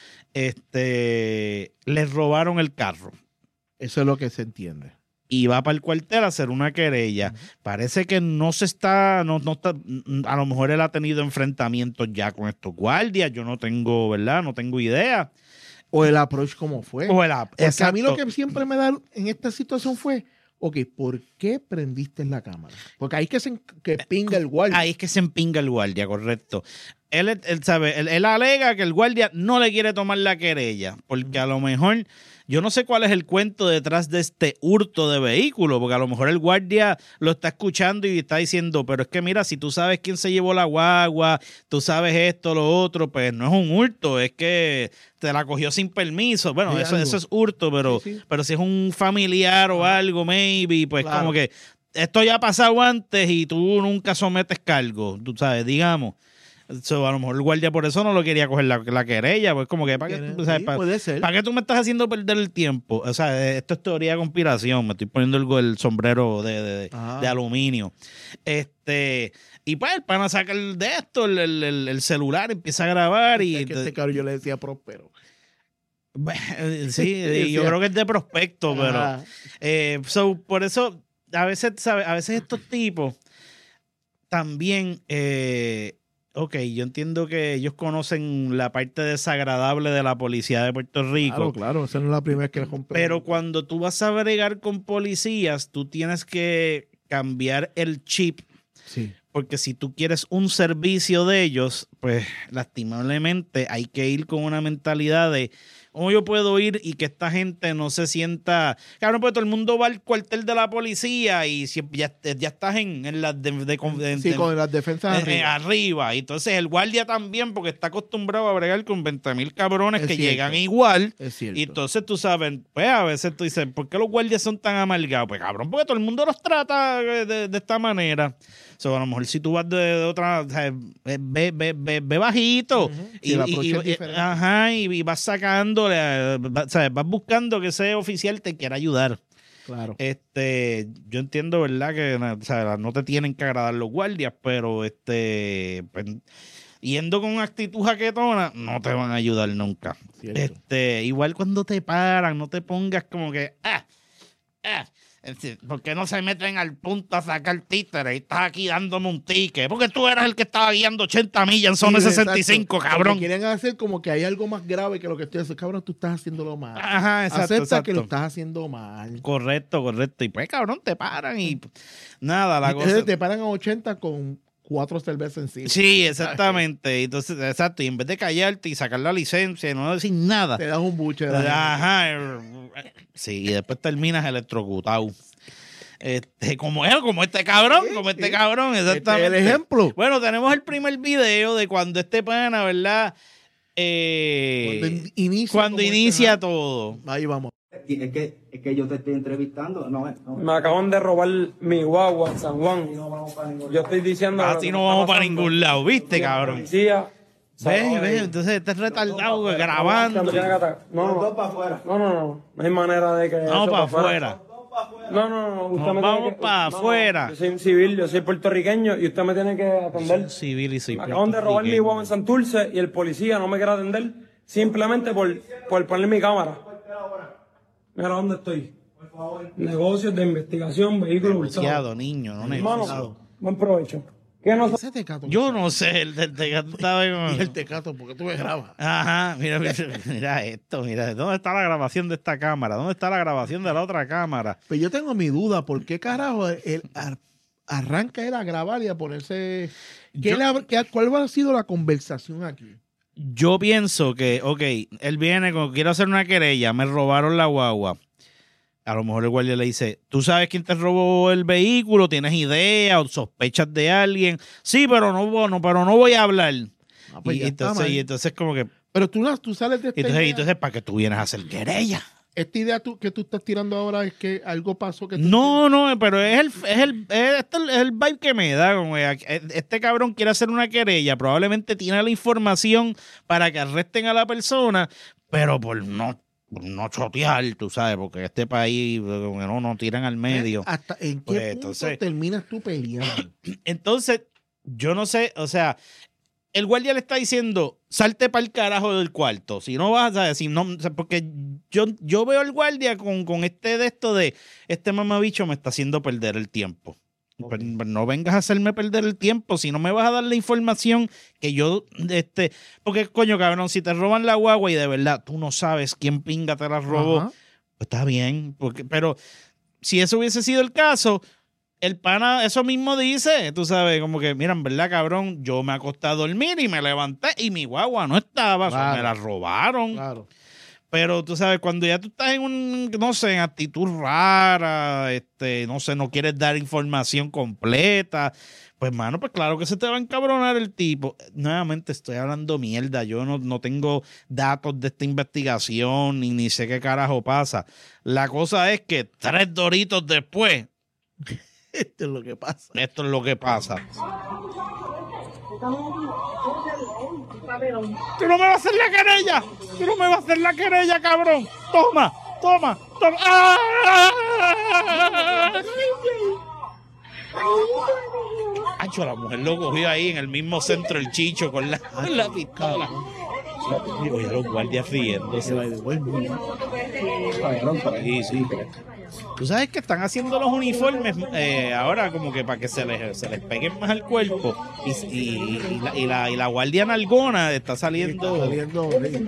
S1: este, les robaron el carro
S2: Eso es lo que se entiende.
S1: y va para el cuartel a hacer una querella. Parece que no se está, no, no está, a lo mejor él ha tenido enfrentamientos ya con estos guardias, yo no tengo, ¿verdad? No tengo idea.
S2: O el approach como fue.
S1: O el-
S2: Porque a mí lo
S1: exacto.
S2: que siempre me da en esta situación fue, ok, ¿por qué prendiste la cámara? Porque ahí que se en- que pinga el guardia.
S1: Ahí es que se empinga el guardia, correcto. Él, él sabe, él, él alega que el guardia no le quiere tomar la querella, porque a lo mejor, yo no sé cuál es el cuento detrás de este hurto de vehículo, porque a lo mejor el guardia lo está escuchando y está diciendo, pero es que mira, si tú sabes quién se llevó la guagua, tú sabes esto, lo otro, pues no es un hurto, es que te la cogió sin permiso. Bueno,
S2: Sí,
S1: eso,
S2: algo.
S1: eso es hurto, pero,
S2: Sí, sí.
S1: pero si es un familiar o algo, maybe, pues
S2: Claro.
S1: como que esto ya ha pasado antes y tú nunca sometes cargo, tú sabes, digamos. So, a lo mejor el guardia por eso no lo quería coger la, la querella, pues como que ¿para qué, tú sabes,
S2: Sí,
S1: para,
S2: puede ser.
S1: ¿para qué tú me estás haciendo perder el tiempo? O sea, esto es teoría de conspiración, me estoy poniendo el, el sombrero de, de,
S2: Ajá.
S1: de aluminio. Este, y pues el pana saca el de esto, el, el, el- el celular, empieza a grabar y
S2: Es que este cabrón yo le decía próspero.
S1: bueno, sí, y yo
S2: Decía-
S1: creo que es de prospecto, pero
S2: Ajá.
S1: eh, so, por eso, a veces, ¿sabes? A veces estos tipos también, eh, ok, yo entiendo que ellos conocen la parte desagradable de la policía de Puerto Rico,
S2: Claro, claro, esa no es la primera vez que le compré.
S1: pero cuando tú vas a bregar con policías, tú tienes que cambiar el chip,
S2: Sí.
S1: porque si tú quieres un servicio de ellos, pues lastimablemente hay que ir con una mentalidad de cómo yo puedo ir y que esta gente no se sienta... Claro, pues todo el mundo va al cuartel de la policía y si- ya, ya estás en, en las de, de- de-
S2: Sí,
S1: de-
S2: con las defensas
S1: eh, eh,
S2: arriba.
S1: arriba. Y entonces el guardia también, porque está acostumbrado a bregar con veinte mil cabrones
S2: Es
S1: que
S2: cierto.
S1: llegan igual.
S2: Es cierto.
S1: Y entonces tú sabes, pues a veces tú dices, ¿por qué los guardias son tan amargados? Pues cabrón, porque todo el mundo los trata de, de- de esta manera. O sea, a lo mejor si tú vas de, de otra, o sea, eh, ve, ve, ve, ve bajito.
S2: Ujú. Sí,
S1: y,
S2: el
S1: y-
S2: approach
S1: y-
S2: es diferente.
S1: ajá, y, y vas sacándole, eh, va- ¿sabes? Vas buscando que ese oficial te quiera ayudar.
S2: Claro.
S1: Este, yo entiendo, ¿verdad? Que o sea, no te tienen que agradar los guardias, pero este, pues, yendo con actitud jaquetona, no te van a ayudar nunca.
S2: Cierto.
S1: Este, igual cuando te paran, no te pongas como que, ah, ah, ¿Por qué no se meten al punto a sacar títeres y estás aquí dándome un ticket? Porque tú eras el que estaba guiando ochenta millas en zona
S2: Sí,
S1: sesenta y cinco,
S2: exacto.
S1: cabrón.
S2: Porque quieren hacer como que hay algo más grave que lo que estoy haciendo. Cabrón, tú estás haciéndolo mal.
S1: Ajá, exacto,
S2: Acepta
S1: exacto.
S2: que lo estás haciendo mal.
S1: Correcto, correcto. Y pues, cabrón, te paran y nada, la
S2: Y
S1: cosa...
S2: entonces te paran a ochenta con cuatro cervezas encima.
S1: Sí, exactamente. Entonces, exacto. Y en vez de callarte y sacar la licencia y no decir nada.
S2: Te das un buche. De la
S1: Ajá. Sí, y después terminas electrocutado. Este, como es, como este cabrón,
S2: Sí,
S1: como este
S2: sí.
S1: cabrón, exactamente.
S2: Este es el ejemplo.
S1: Bueno, tenemos el primer video de cuando este pana, ¿verdad? Eh,
S2: Cuando in- inicia
S1: cuando
S2: como
S1: inicia
S2: este-
S1: todo.
S2: Ahí vamos.
S3: Es que, es que yo te estoy entrevistando, no es. No,
S4: Me acaban de robar mi guagua en San Juan. Yo estoy diciendo. lo
S1: Así
S4: que
S1: no
S4: me
S1: vamos
S4: está
S1: para
S4: pasando.
S1: ningún lado, ¿viste,
S4: Y el
S1: cabrón?
S4: policía sacó
S1: Ve,
S4: de-
S1: ve, entonces estás retardado
S4: Que
S1: grabando.
S4: me tiene que atacar. No,
S3: Los
S4: no,
S3: dos para afuera.
S4: no, no, no. No hay manera de que.
S1: Vamos
S4: eso
S1: para
S4: pa'
S1: afuera.
S4: No, no, no. Usted
S1: Nos
S4: me tiene
S1: vamos
S4: que-
S1: pa'
S4: no, no,
S1: afuera.
S4: Yo soy un civil, yo soy puertorriqueño y usted me tiene que atender.
S1: Civil y soy
S4: Me acaban de robar mi
S1: puertorriqueño.
S4: guagua en Santurce y el policía no me quiere atender simplemente por, por poner mi cámara. Mira dónde estoy. Negocios de investigación, vehículos hurtados.
S1: Negociado, niño, no
S4: Hermano,
S1: negociado.
S4: buen provecho. ¿Qué no
S2: Ese tecato.
S1: Yo no sé, el del tecato estaba ahí como-
S2: Y el tecato, porque tú me grabas.
S1: Ajá, mira, mira, mira esto, mira, ¿dónde está la grabación de esta cámara? ¿Dónde está la grabación de la otra cámara?
S2: Pero yo tengo mi duda, ¿por qué carajo él ar- arranca él a grabar y a ponerse... ¿Qué
S1: Yo-
S2: le ha- qué- ¿Cuál ha sido la conversación aquí?
S1: Yo pienso que, ok, él viene con, quiero hacer una querella, me robaron la guagua. A lo mejor el guardia le dice, ¿tú sabes quién te robó el vehículo? ¿Tienes idea o sospechas de alguien? Sí, pero no, no, pero no voy a hablar.
S2: Ah, pues
S1: y,
S2: ya está
S1: entonces,
S2: mal.
S1: y entonces como que,
S2: Pero tú, no- tú sales de esta
S1: entonces,
S2: idea.
S1: entonces, ¿para qué tú vienes a hacer querella?
S2: Esta idea tú- que tú estás tirando ahora es que algo pasó que tú
S1: No, no, pero es el, es el, es este el, es el vibe que me da. Como que este cabrón quiere hacer una querella, probablemente tiene la información para que arresten a la persona, pero por no, por no chotear, tú sabes, porque este país como que no nos tiran al medio.
S2: ¿Hasta en qué
S1: Pues,
S2: punto
S1: entonces-
S2: terminas tú peleando?
S1: Entonces, yo no sé, o sea, el guardia le está diciendo, salte para el carajo del cuarto. Si no vas, ¿sabes? Si no, o sea, porque yo, yo veo al guardia con, con este de esto de, este mamabicho me está haciendo perder el tiempo. Pero no vengas a hacerme perder el tiempo, si no me vas a dar la información que yo, este, porque coño cabrón, si te roban la guagua y de verdad tú no sabes quién pinga te la robó,
S2: Ajá.
S1: pues está bien, porque, pero si eso hubiese sido el caso, el pana eso mismo dice, tú sabes, como que, mira, en verdad, cabrón, yo me acosté a dormir y me levanté y mi guagua no estaba, o sea,
S2: Claro.
S1: me la robaron.
S2: Claro.
S1: Pero tú sabes, cuando ya tú estás en un, no sé, en actitud rara, este, no sé, no quieres dar información completa, pues, mano, pues claro que se te va a encabronar el tipo. Nuevamente estoy hablando mierda, yo no, no tengo datos de esta investigación, ni, ni sé qué carajo pasa. La cosa es que tres doritos después,
S2: Esto es lo que pasa.
S1: esto es lo que pasa. Tú no me vas a hacer la querella. Tú no me vas a hacer la querella, cabrón. Toma, toma, toma. ¡Ah! Acho, la mujer lo cogió ahí en el mismo centro el chicho con la, con la pistola. Y oye, los guardias riéndose. Sí, sí. Tú sabes que están haciendo los uniformes eh, ahora como que para que se les, se les peguen más al cuerpo y, y, y, la, y, la, y la guardia nalgona está saliendo,
S2: Está saliendo, sí.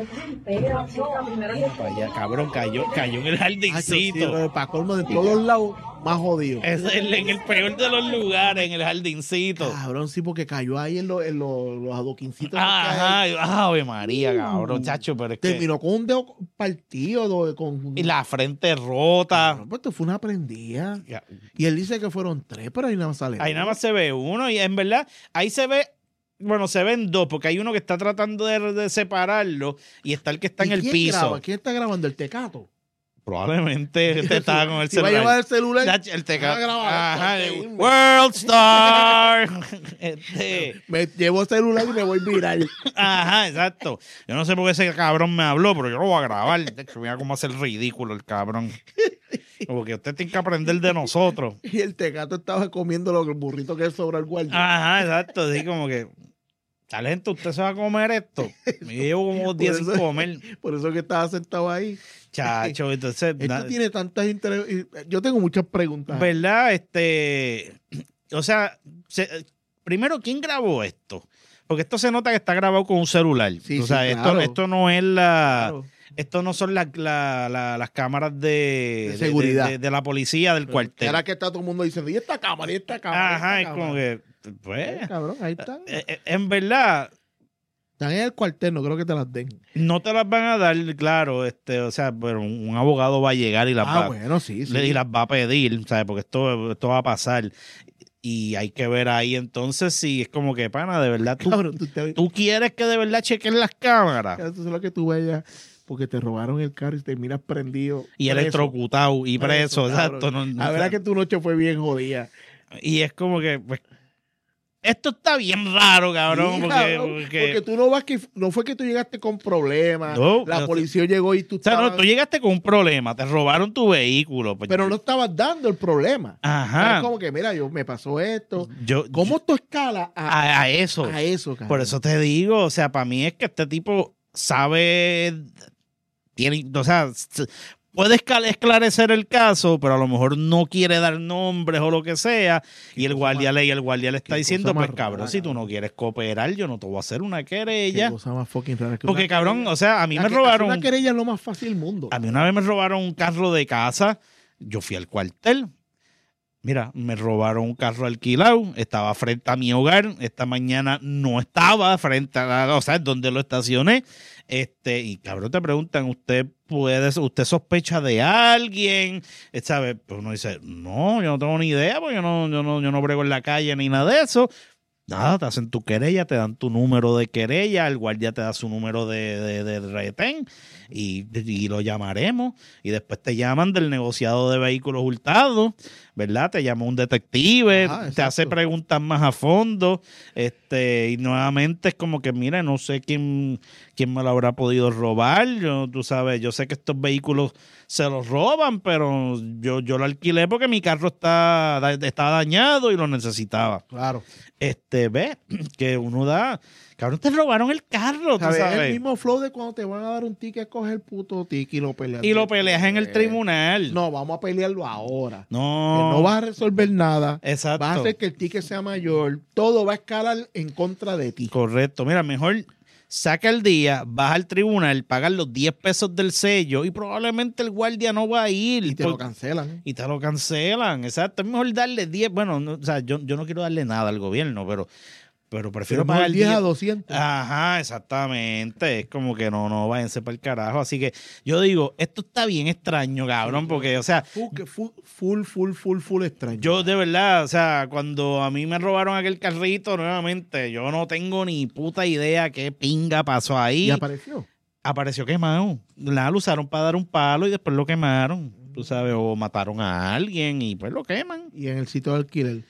S1: Vaya, cabrón, cayó, cayó en el
S2: Hacho, sí,
S1: jardincito.
S2: pero para colmo de todos lados, más jodido.
S1: Es el- en el peor de los lugares, en el jardincito.
S2: Cabrón, sí, porque cayó ahí en, lo- en lo- los adoquincitos. que hay.
S1: Ajá, ave María, cabrón, chacho, pero es que...
S2: Terminó con un dedo partido. do- Con,
S1: Y la frente rota.
S2: Cabrón, pues esto fue una prendida.
S1: Ya.
S2: Y él dice que fueron tres, pero ahí nada más sale.
S1: Ahí nada más se ve uno y en verdad, ahí se ve, bueno, se ven dos, porque hay uno que está tratando de, de separarlo y está el que está
S2: ¿Y
S1: en el
S2: quién
S1: piso.
S2: graba? ¿Quién está grabando? ¿El tecato?
S1: Probablemente este estaba con el
S2: Si va a llevar el
S1: celular.
S2: celular.
S1: Ya, el teca-
S2: va a grabar.
S1: Ajá,
S2: Ok,
S1: el World Star. Este,
S2: Me llevo el celular y me voy viral.
S1: ajá, exacto. Yo no sé por qué ese cabrón me habló, pero yo lo voy a grabar. De hecho, mira cómo hace el ridículo el cabrón. Porque usted tiene que aprender de nosotros.
S2: Y el tecato estaba comiendo los burritos que sobra el guardia.
S1: Ajá, exacto. Así como que. Sargento, ¿usted se va a comer esto? Me llevo como dos días sin
S2: eso-
S1: comer.
S2: Por eso que estaba sentado ahí.
S1: Chacho, entonces...
S2: Esto
S1: na-
S2: tiene tantas inter... Yo tengo muchas preguntas.
S1: ¿Verdad? Este... O sea, se- primero, ¿quién grabó esto? Porque esto se nota que está grabado con un celular.
S2: Sí,
S1: o sea,
S2: sí,
S1: esto,
S2: claro.
S1: esto no es la...
S2: Claro.
S1: Esto no son la- la- la- las cámaras de,
S2: De seguridad.
S1: de, de- de la policía del cuartel.
S2: Ahora que está todo el mundo diciendo, ¿y esta cámara? ¿Y esta cámara?
S1: Ajá,
S2: ¿Y
S1: es
S2: esta
S1: como
S2: cámara?
S1: que, pues,
S2: Eh, cabrón, ahí están.
S1: eh, eh, en verdad,
S2: Están en el cuartel, no creo que te las den.
S1: no te las van a dar, claro, este, o sea, pero un, un abogado va a llegar y las,
S2: Ah,
S1: va,
S2: bueno, sí, sí.
S1: y las va a pedir, ¿sabes? Porque esto, esto va a pasar. Y hay que ver ahí entonces si es como que, pana, de verdad, tú,
S2: Cabrón, tú, te...
S1: tú quieres que de verdad chequen las cámaras.
S2: Eso es lo que tú vayas porque te robaron el carro y terminas prendido.
S1: Y
S2: preso.
S1: electrocutado y preso, exacto.
S2: cabrón.
S1: no-
S2: La
S1: no-
S2: verdad que tu noche fue bien jodida.
S1: Y es como que, pues, esto está bien raro, cabrón,
S2: Sí,
S1: porque,
S2: cabrón,
S1: porque-
S2: porque tú no vas que no fue que tú llegaste con problemas.
S1: No,
S2: la
S1: yo-
S2: policía llegó y tú
S1: o sea, no,
S2: estabas-
S1: tú llegaste con un problema, te robaron tu vehículo. Pues,
S2: pero no estabas dando el problema.
S1: Ajá.
S2: Es como que, mira, yo me pasó esto.
S1: Yo,
S2: ¿Cómo tú escalas a,
S1: a, a eso.
S2: a eso, cabrón?
S1: Por eso te digo, o sea, para mí es que este tipo sabe, tiene, o sea, s- puede escal- esclarecer el caso, pero a lo mejor no quiere dar nombres o lo que sea, y el
S2: cosa
S1: guardia
S2: más-
S1: le y el guardia le está
S2: qué
S1: diciendo,
S2: cosa más
S1: pues cabrón,
S2: rara,
S1: si tú no
S2: cabrón.
S1: quieres cooperar, yo no te voy a hacer una
S2: Qué
S1: querella.
S2: cosa más fucking rara. que
S1: Porque
S2: una
S1: cabrón,
S2: querella-
S1: o sea, a mí
S2: la
S1: me
S2: que-
S1: robaron,
S2: hacer una querella es lo más fácil del mundo.
S1: a mí una vez me robaron un carro de casa, yo fui al cuartel. Mira, me robaron un carro alquilado, estaba frente a mi hogar, esta mañana no estaba frente a, o sea, donde lo estacioné, este, y cabrón te preguntan, ¿usted puede, usted sospecha de alguien? ¿Sabe? Pues uno dice, no, yo no tengo ni idea, porque yo no, yo no, yo no brego en la calle ni nada de eso. Nada, te hacen tu querella, te dan tu número de querella, el guardia te da su número de, de, de retén y, y lo llamaremos. Y después te llaman del negociado de vehículos hurtados, ¿verdad? Te llama un detective,
S2: Ajá,
S1: te
S2: exacto.
S1: hace preguntas más a fondo. este Y nuevamente es como que, mira, no sé quién, quién me lo habrá podido robar. Yo, tú sabes, yo sé que estos vehículos se los roban, pero yo, yo lo alquilé porque mi carro está, está dañado y lo necesitaba.
S2: Claro.
S1: Este, ve, que uno da. Cabrón, te robaron el carro, tú
S2: ¿Sabes?
S1: sabes.
S2: El mismo flow de cuando te van a dar un ticket, coge el puto ticket y lo peleas.
S1: Y lo peleas en el tribunal.
S2: No, vamos a pelearlo ahora.
S1: No.
S2: Que no vas a resolver nada.
S1: Exacto.
S2: Vas a hacer que el ticket sea mayor. Todo va a escalar en contra de ti.
S1: Correcto. Mira, mejor saca el día, vas al tribunal, pagas los diez pesos del sello y probablemente el guardia no va a ir.
S2: Y te
S1: por-
S2: lo cancelan.
S1: Y te lo cancelan, exacto. Es mejor darle diez. Bueno, no, o sea, yo, yo no quiero darle nada al gobierno, pero, pero prefiero
S2: Pero
S1: pagar
S2: pagar diez a
S1: diez.
S2: doscientos.
S1: Ajá, exactamente. Es como que no, no, váyanse para el carajo. Así que yo digo, esto está bien extraño, cabrón, porque, o sea,
S2: Full, que full, full, full, full, full extraño.
S1: yo de verdad, o sea, cuando a mí me robaron aquel carrito nuevamente, yo no tengo ni puta idea qué pinga pasó ahí.
S2: Y apareció.
S1: Apareció quemado. La lo usaron para dar un palo y después lo quemaron. Tú sabes, o mataron a alguien y pues lo queman.
S2: Y en el sitio de alquiler.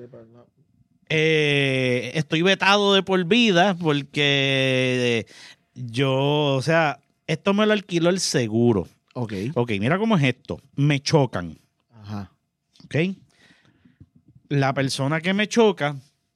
S1: Eh, estoy vetado de por vida porque yo, o sea, esto me lo alquiló el seguro.
S2: Ok.
S1: Ok, mira cómo es esto. Me chocan,
S2: Ajá.
S1: ok. La persona que me choca,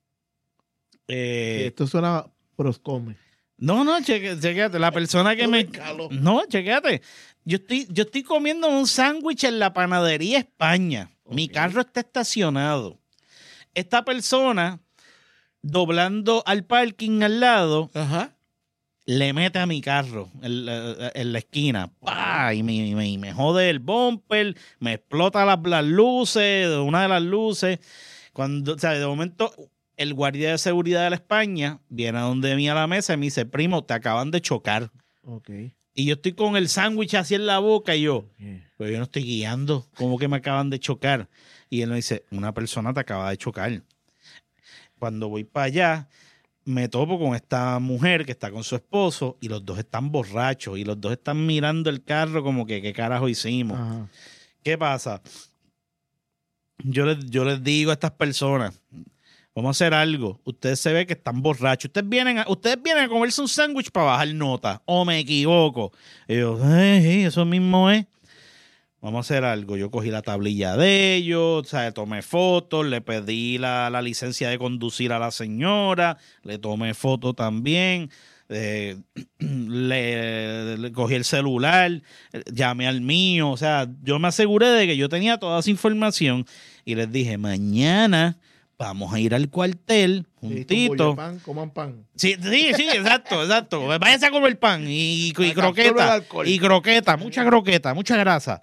S1: eh,
S2: Esto suena proscome.
S1: no, no, cheque, chequéate, la persona que me, no, chequéate. Yo estoy, yo estoy comiendo un sándwich en la panadería España. Mi
S2: Ok.
S1: carro está estacionado. Esta persona, doblando al parking al lado,
S2: Ajá.
S1: le mete a mi carro en la, en la esquina. ¡Pah! Y me, y me, y me jode el bumper, me explota las, las luces, una de las luces. Cuando, o sea, de momento, el guardia de seguridad de la España viene a donde mí a la mesa y me dice, primo, te acaban de chocar.
S2: Ok.
S1: Y yo estoy con el sándwich así en la boca y yo,
S2: Yeah.
S1: pero yo no estoy guiando. ¿Cómo que me acaban de chocar? Y él me dice, una persona te acaba de chocar. Cuando voy para allá, me topo con esta mujer que está con su esposo y los dos están borrachos y los dos están mirando el carro como que qué carajo hicimos.
S2: Ajá.
S1: ¿Qué pasa? Yo les, yo les digo a estas personas, vamos a hacer algo. Ustedes se ven que están borrachos. Ustedes vienen a, ustedes vienen a comerse un sándwich para bajar nota. ¿O me equivoco? Y yo, "Ay, sí, eso mismo es." vamos a hacer algo. Yo cogí la tablilla de ellos, o sea, tomé fotos, le pedí la, la licencia de conducir a la señora, le tomé fotos también, eh, le, le cogí el celular, llamé al mío, o sea, yo me aseguré de que yo tenía toda esa información y les dije, mañana vamos a ir al cuartel, juntito.
S2: Pan, coman pan.
S1: Sí, sí, sí, exacto, exacto. Váyanse a comer pan y, y, y croqueta, y croqueta, mucha croqueta, mucha grasa.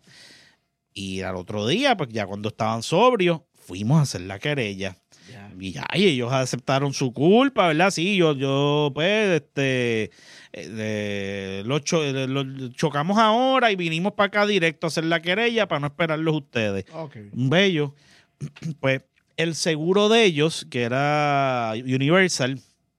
S1: Y al otro día, pues ya cuando estaban sobrios, fuimos a hacer la querella. Ya. Y ya, y ellos aceptaron su culpa, ¿verdad? Sí, yo, yo pues, este, eh, lo, cho, lo chocamos ahora y vinimos para acá directo a hacer la querella para no esperarlos ustedes.
S2: Okay.
S1: Un bello. Pues, el seguro de ellos, que era Universal,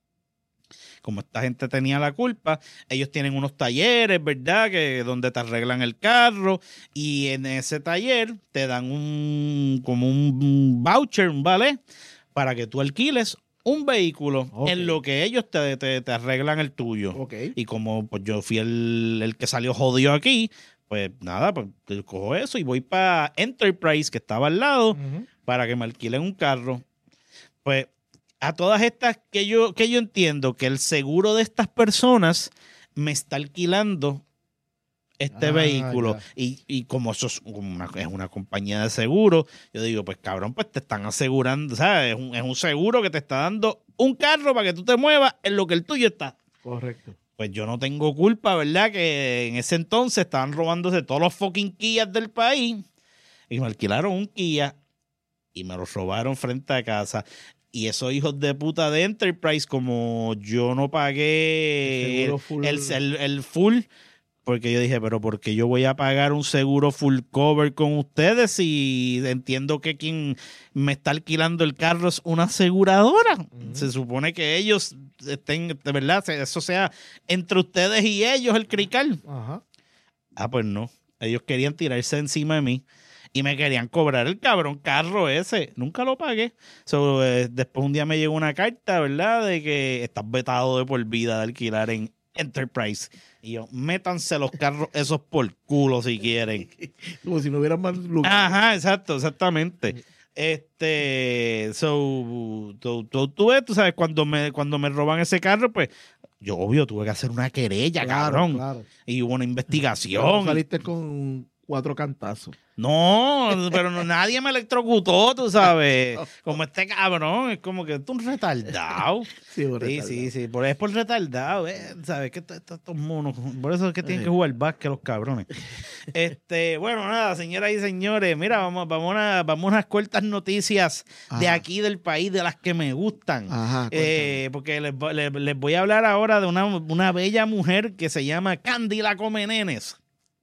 S1: como esta gente tenía la culpa, ellos tienen unos talleres, ¿verdad? Que donde te arreglan el carro y en ese taller te dan un como un voucher, un vale, para que tú alquiles un vehículo, okay, en lo que ellos te, te, te arreglan el tuyo.
S2: Okay.
S1: Y como pues yo fui el, el que salió jodido aquí, pues nada, pues cojo eso y voy para Enterprise, que estaba al lado, uh-huh, para que me alquilen un carro. Pues a todas estas que yo, que yo entiendo que el seguro de estas personas me está alquilando este ah, vehículo. Y, y como eso es una, es una compañía de seguro, yo digo, pues cabrón, pues te están asegurando, ¿sabes? Es un, es un seguro que te está dando un carro para que tú te muevas en lo que el tuyo está.
S2: Correcto.
S1: Pues yo no tengo culpa, ¿verdad? Que en ese entonces estaban robándose todos los fucking Kias del país y me alquilaron un Kia y me lo robaron frente a casa. Y esos hijos de puta de Enterprise, como yo no pagué el, full. El, el, el full, porque yo dije, pero ¿por qué yo voy a pagar un seguro full cover con ustedes si entiendo que quien me está alquilando el carro es una aseguradora? Uh-huh. Se supone que ellos estén, de verdad, eso sea entre ustedes y ellos el crical.
S2: Uh-huh.
S1: Ah, pues no. Ellos querían tirarse encima de mí y me querían cobrar el cabrón carro ese. Nunca lo pagué. So, eh, después un día me llegó una carta, ¿verdad? De que estás vetado de por vida de alquilar en Enterprise. Y yo, métanse los carros esos por culo si quieren.
S2: Como si no hubieran más lugar.
S1: Ajá, exacto, exactamente. Este, so, tú, tú, tú ves, tú sabes, cuando me, cuando me roban ese carro, pues, yo obvio tuve que hacer una querella, claro, cabrón. Claro. Y hubo una investigación.
S2: Pero saliste con cuatro cantazos.
S1: No, pero no, nadie me electrocutó, tú sabes. Como este cabrón, es como que tú un retardado.
S2: Sí, un
S1: retardado. Sí, sí, sí, por, es por retardado, ¿eh? ¿Sabes? Que estos monos, por eso es que tienen que jugar básquet los cabrones. Este, bueno, nada, señoras y señores, mira, vamos, vamos, a, vamos a unas cortas noticias Ajá. de aquí del país, de las que me gustan.
S2: Ajá,
S1: eh, porque les, les, les voy a hablar ahora de una, una bella mujer que se llama Candy la Come Nenes.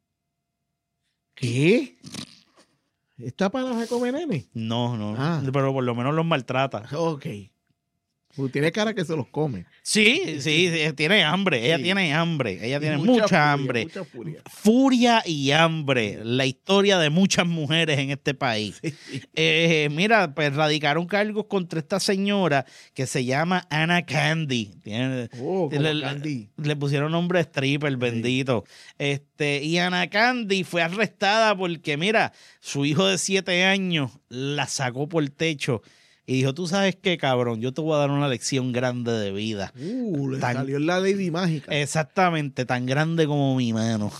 S2: ¿Qué? ¿Está para los come nene?
S1: No, no.
S2: Ah.
S1: Pero por lo menos los maltrata.
S2: Ok. Pues tiene cara que se los come.
S1: Sí, sí, sí tiene hambre. Sí. Ella tiene hambre. Ella y tiene mucha, mucha furia, hambre.
S2: Mucha furia.
S1: Furia y hambre. La historia de muchas mujeres en este país. Sí. Eh, mira, pues radicaron cargos contra esta señora que se llama Anna Candy. Tiene,
S2: oh,
S1: le,
S2: Candy.
S1: Le pusieron nombre stripper, bendito. Sí. Este, y Anna Candy fue arrestada porque, mira, su hijo de siete años la sacó por el techo. Y dijo, tú sabes qué, cabrón, yo te voy a dar una lección grande de vida.
S2: Uh, le tan, salió la Lady Mágica.
S1: Exactamente, tan grande como mi mano.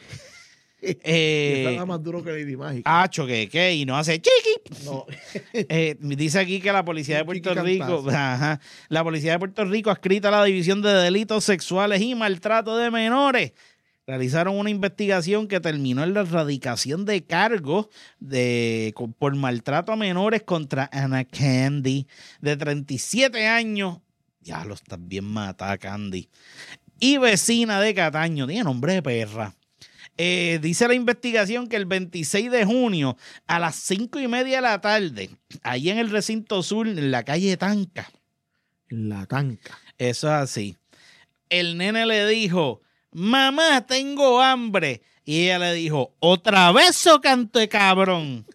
S2: eh, está más duro que Lady Mágica.
S1: Hacho, ¿qué? ¿Qué? Y no hace chiqui. No. eh, dice aquí que la policía de Puerto Rico, ajá, la policía de Puerto Rico adscrita a la División de Delitos Sexuales y Maltrato de Menores. Realizaron una investigación que terminó en la erradicación de cargos de, por maltrato a menores contra Anna Candy, de treinta y siete años. Ya lo están bien matada, Candy. Y vecina de Cataño. Tiene nombre de perra. Eh, dice la investigación que el veintiséis de junio a las cinco y media de la tarde, ahí en el recinto sur, en la calle Tanca.
S2: La Tanca.
S1: Eso es así. El nene le dijo... Mamá, tengo hambre. Y ella le dijo, ¿otra vez o cante cabrón?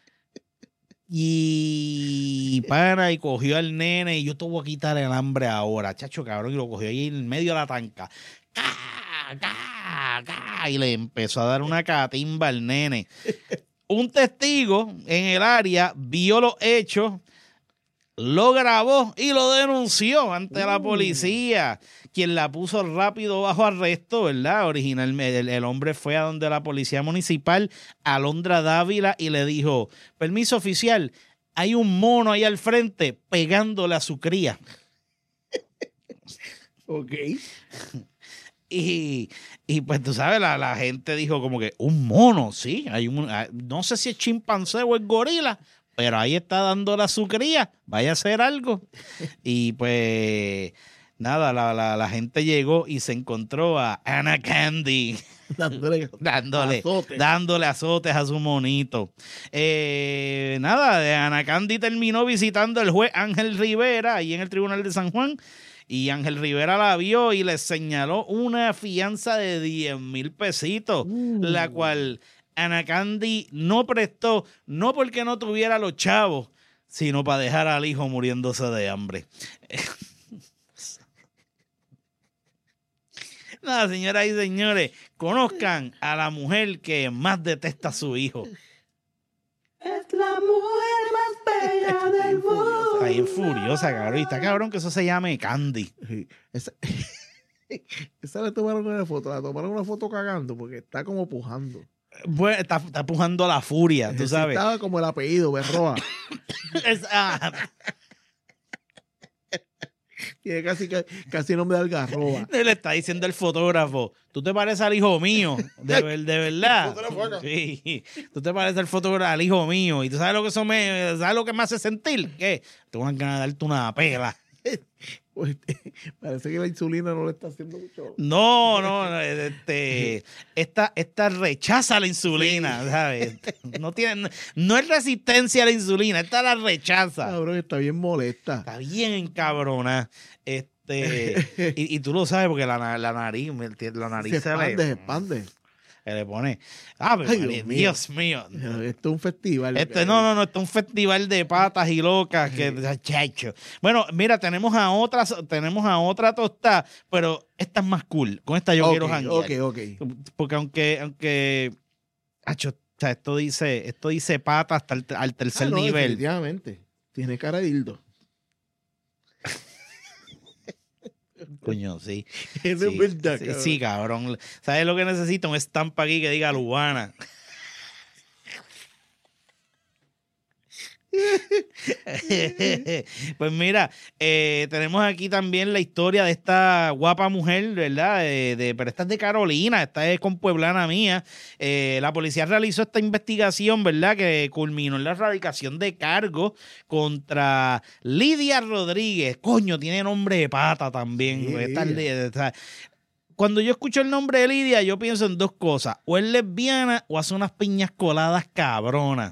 S1: Y para, y cogió al nene y yo te voy a quitar el hambre ahora, chacho cabrón, y lo cogió ahí en medio de la tanca. ¡Cá, cá! ¡Ga, ga! Y le empezó a dar una catimba al nene. Un testigo en el área vio los hechos, lo grabó y lo denunció ante uh. la policía, quien la puso rápido bajo arresto, ¿verdad? Originalmente el, el hombre fue a donde la policía municipal, Alondra Dávila, y le dijo, permiso oficial, hay un mono ahí al frente pegándole a su cría.
S2: Ok.
S1: Y, y pues tú sabes, la, la gente dijo como que un mono, sí, hay un, no sé si es chimpancé o es gorila, pero ahí está dándole a su cría, vaya a hacer algo. Y pues nada, la, la, la gente llegó y se encontró a Anna Candy
S2: dándole,
S1: dándole,
S2: azotes.
S1: dándole azotes a su monito. Eh, nada, Anna Candy terminó visitando al juez Ángel Rivera ahí en el Tribunal de San Juan. Y Ángel Rivera la vio y le señaló una fianza de diez mil pesitos, uh. la cual Ana Candy no prestó, no porque no tuviera los chavos, sino para dejar al hijo muriéndose de hambre. Nada, señoras y señores, conozcan a la mujer que más detesta a su hijo.
S5: Es la mujer más bella del mundo.
S1: Está bien furiosa, cabrón. Y está cabrón que eso se llame Candy.
S2: Sí. Esa, esa le tomaron una foto, la tomaron una foto cagando porque está como pujando.
S1: Pues está, está pujando la furia, tú sabes.
S2: Estaba como el apellido, Berroa.
S1: es, ah.
S2: Tiene casi, casi nombre de Algarroba.
S1: Le está diciendo el fotógrafo, tú te pareces al hijo mío, de, de verdad. Sí, tú te pareces al fotógrafo, al hijo mío. Y tú sabes lo que eso me, sabes lo que me hace sentir, que te van a ganar de darte una pela.
S2: Pues, parece que la insulina no le está haciendo mucho.
S1: No, no, este, esta, esta rechaza la insulina, sí. ¿Sabes? No tiene, no es resistencia a la insulina, esta la rechaza.
S2: Cabrón, está bien molesta.
S1: Está bien cabrona. Este, y, y tú lo sabes porque la, la nariz, la nariz
S2: se
S1: se,
S2: expande,
S1: le,
S2: se expande.
S1: Se le pone. Ah, pero Ay, Dios, mío. Dios mío.
S2: Esto es un festival.
S1: Este, no, no, no, esto es un festival de patas y locas. Que, chacho. Bueno, mira, tenemos a otra, tenemos a otra tostada, pero esta es más cool. Con esta yo
S2: okay,
S1: quiero janguear.
S2: Ok, ok.
S1: Porque aunque, aunque, acho, o sea, esto dice, esto dice patas hasta el al tercer ah, no, nivel.
S2: Definitivamente. Tiene cara de dildo.
S1: Coño, sí.
S2: Es
S1: sí,
S2: verdad,
S1: sí,
S2: cabrón.
S1: sí, cabrón. ¿Sabes lo que necesito? Un estampa aquí que diga Lubana. Pues mira, eh, tenemos aquí también la historia de esta guapa mujer, ¿verdad? De, de, pero esta es de Carolina, esta es compueblana mía. Eh, la policía realizó esta investigación, ¿verdad? Que culminó en la erradicación de cargos contra Lidia Rodríguez. Coño, tiene nombre de pata también. Sí, esta, esta, cuando yo escucho el nombre de Lidia, yo pienso en dos cosas. O es lesbiana o hace unas piñas coladas cabronas.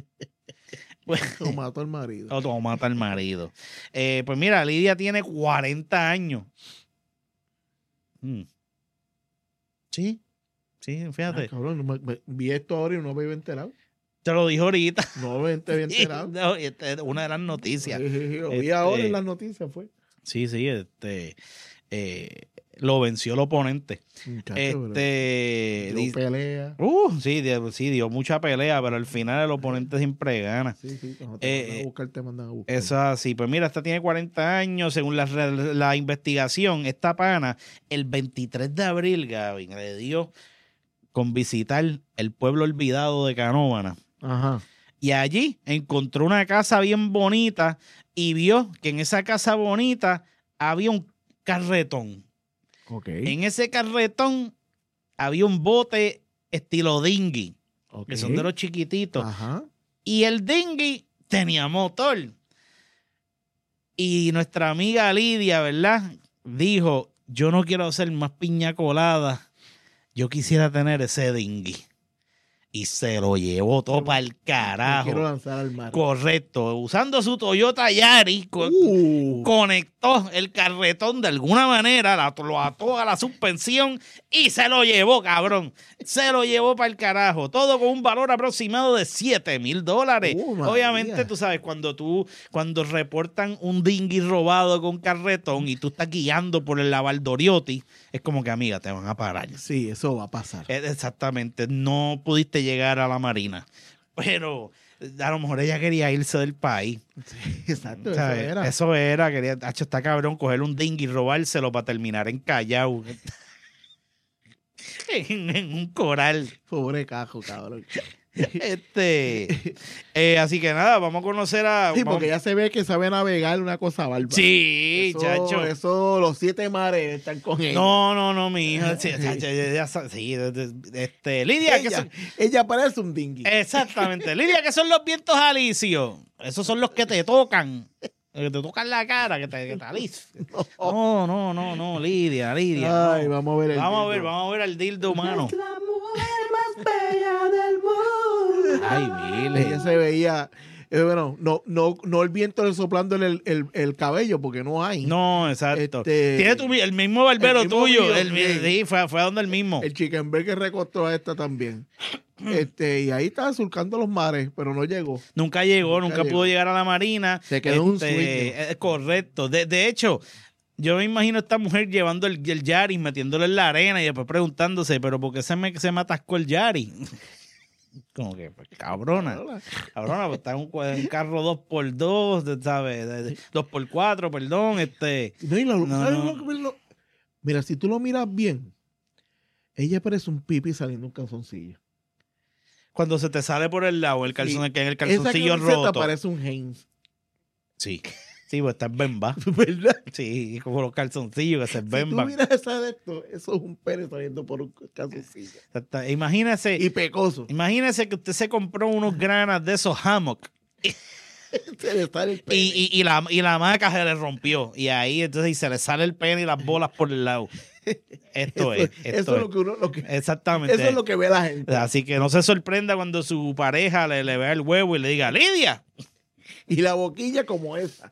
S2: O mató al marido.
S1: O, o mata al marido. Eh, pues mira, Lidia tiene cuarenta años. Hmm. Sí, sí, fíjate.
S2: Ah, cabrón, me, me, vi esto ahora y no me había enterado.
S1: Te lo dijo ahorita.
S2: No me había enterado.
S1: No, este, una de las noticias.
S2: Sí, sí, sí, lo vi
S1: este,
S2: ahora en las noticias, fue.
S1: Sí, sí, este... Eh, lo venció el oponente.
S2: Muchacho,
S1: este
S2: dio pelea.
S1: Uh, sí, dio, sí, dio mucha pelea, pero al final el oponente siempre gana.
S2: Sí, sí, cuando te eh, mandan a buscar, te mandan a buscar.
S1: Eso así. Pues mira, esta tiene cuarenta años. Según la, la investigación, esta pana, el veintitrés de abril, Gaby, le dio con visitar el pueblo olvidado de Canóvana.
S2: Ajá.
S1: Y allí encontró una casa bien bonita y vio que en esa casa bonita había un carretón.
S2: Okay.
S1: En ese carretón había un bote estilo dinghy, okay, que son de los chiquititos.
S2: Ajá.
S1: Y el dinghy tenía motor. Y nuestra amiga Lidia, ¿verdad? Dijo, yo no quiero hacer más piña colada. Yo quisiera tener ese dinghy. y se lo llevó todo para el
S2: Me quiero
S1: carajo.
S2: lanzar al mar.
S1: Correcto. Usando su Toyota Yaris, co-
S2: Uh,
S1: conectó el carretón de alguna manera, la- lo ató a la suspensión y se lo llevó, cabrón. Se lo llevó para el carajo. Todo con un valor aproximado de siete mil dólares.
S2: Oh, María.
S1: Obviamente, tú sabes, cuando tú, cuando reportan un dinghy robado con carretón y tú estás guiando por el Lavaldoriotti, es como que, amiga, te van a parar.
S2: sí, eso va a pasar.
S1: Eh, Exactamente. No pudiste llegar a la marina. Pero a lo mejor ella quería irse del país.
S2: Exacto, eso
S1: ¿Sabes?
S2: era.
S1: Eso era, quería, hacho, está cabrón, coger un dinghy y robárselo para terminar en Callao. en, en un coral.
S2: Pobre cajo, cabrón.
S1: Este, eh, así que nada, vamos a conocer a.
S2: Sí,
S1: vamos-
S2: porque ya se ve que sabe navegar una cosa bárbara.
S1: Sí,
S2: eso,
S1: chacho.
S2: Eso, los siete mares están con ella.
S1: No, no, no, mi hija. Sí, chacho, ya- ya sa- sí, de- de- este, Lidia, que
S2: ella,
S1: son,
S2: ella parece un dinghy.
S1: exactamente. Lidia, que son los vientos alisios. Esos son los que te tocan. Que te tocan la cara, que te, que te alician. No, no, no, no, Lidia, Lidia.
S2: Ay,
S1: no.
S2: vamos a ver el
S1: Vamos a ver,
S2: dildo.
S1: vamos a ver al dildo humano.
S5: Es la mujer más bella del mundo.
S1: Ay,
S2: Ella
S1: Vile.
S2: se veía. eh, bueno, no, no, no el viento le soplándole el, el, el cabello, porque no hay.
S1: No, exacto.
S2: Este-
S1: Tiene tu, el mismo barbero
S2: el mismo
S1: tuyo.
S2: mío,
S1: El, mi-
S2: sí.
S1: sí, fue, fue a donde el mismo.
S2: El Chickenberg que recostó a esta también. este, y ahí estaba surcando los mares, pero no llegó.
S1: Nunca llegó,
S2: Nunca
S1: nunca,
S2: llegó.
S1: pudo llegar a la marina.
S2: Se quedó un
S1: Este,
S2: sueño.
S1: Es correcto. De, de hecho, yo me imagino a esta mujer llevando el, el Yaris, metiéndolo en la arena y después preguntándose, ¿pero por qué se me, se me atascó el Yaris? Como que, pues, cabrona. Cabrona, pues está en un, cua- un carro dos por dos, ¿sabes? De- de- dos por cuatro, perdón. Este.
S2: No, y la-
S1: No,
S2: ¿sabes
S1: no.
S2: lo que- lo- Mira, si tú lo miras bien, ella parece un pipi saliendo un calzoncillo.
S1: Cuando se te sale por el lado el calzón,
S2: Sí.
S1: que en el
S2: Esa
S1: calzoncillo
S2: camiseta
S1: roto.
S2: parece un Hanes.
S1: Sí. Sí, pues está en bemba.
S2: ¿Verdad?
S1: Sí, como los calzoncillos que se
S2: Si tú
S1: bemban.
S2: miras esa de esto, eso es un pene saliendo por un calzoncillo.
S1: Exacto. Imagínese,
S2: Y pecoso.
S1: imagínese que usted se compró unos granas de esos hammock
S2: Se le sale el pene.
S1: y, y, y la, y la maca se le rompió. Y ahí entonces y se le sale el pene y las bolas por el lado. Esto
S2: eso,
S1: es. Esto
S2: eso es
S1: es.
S2: lo que uno, lo que,
S1: Exactamente.
S2: eso es lo que ve la gente.
S1: Así que no se sorprenda cuando su pareja le, le vea el huevo y le diga, Lidia.
S2: Y la boquilla como esa.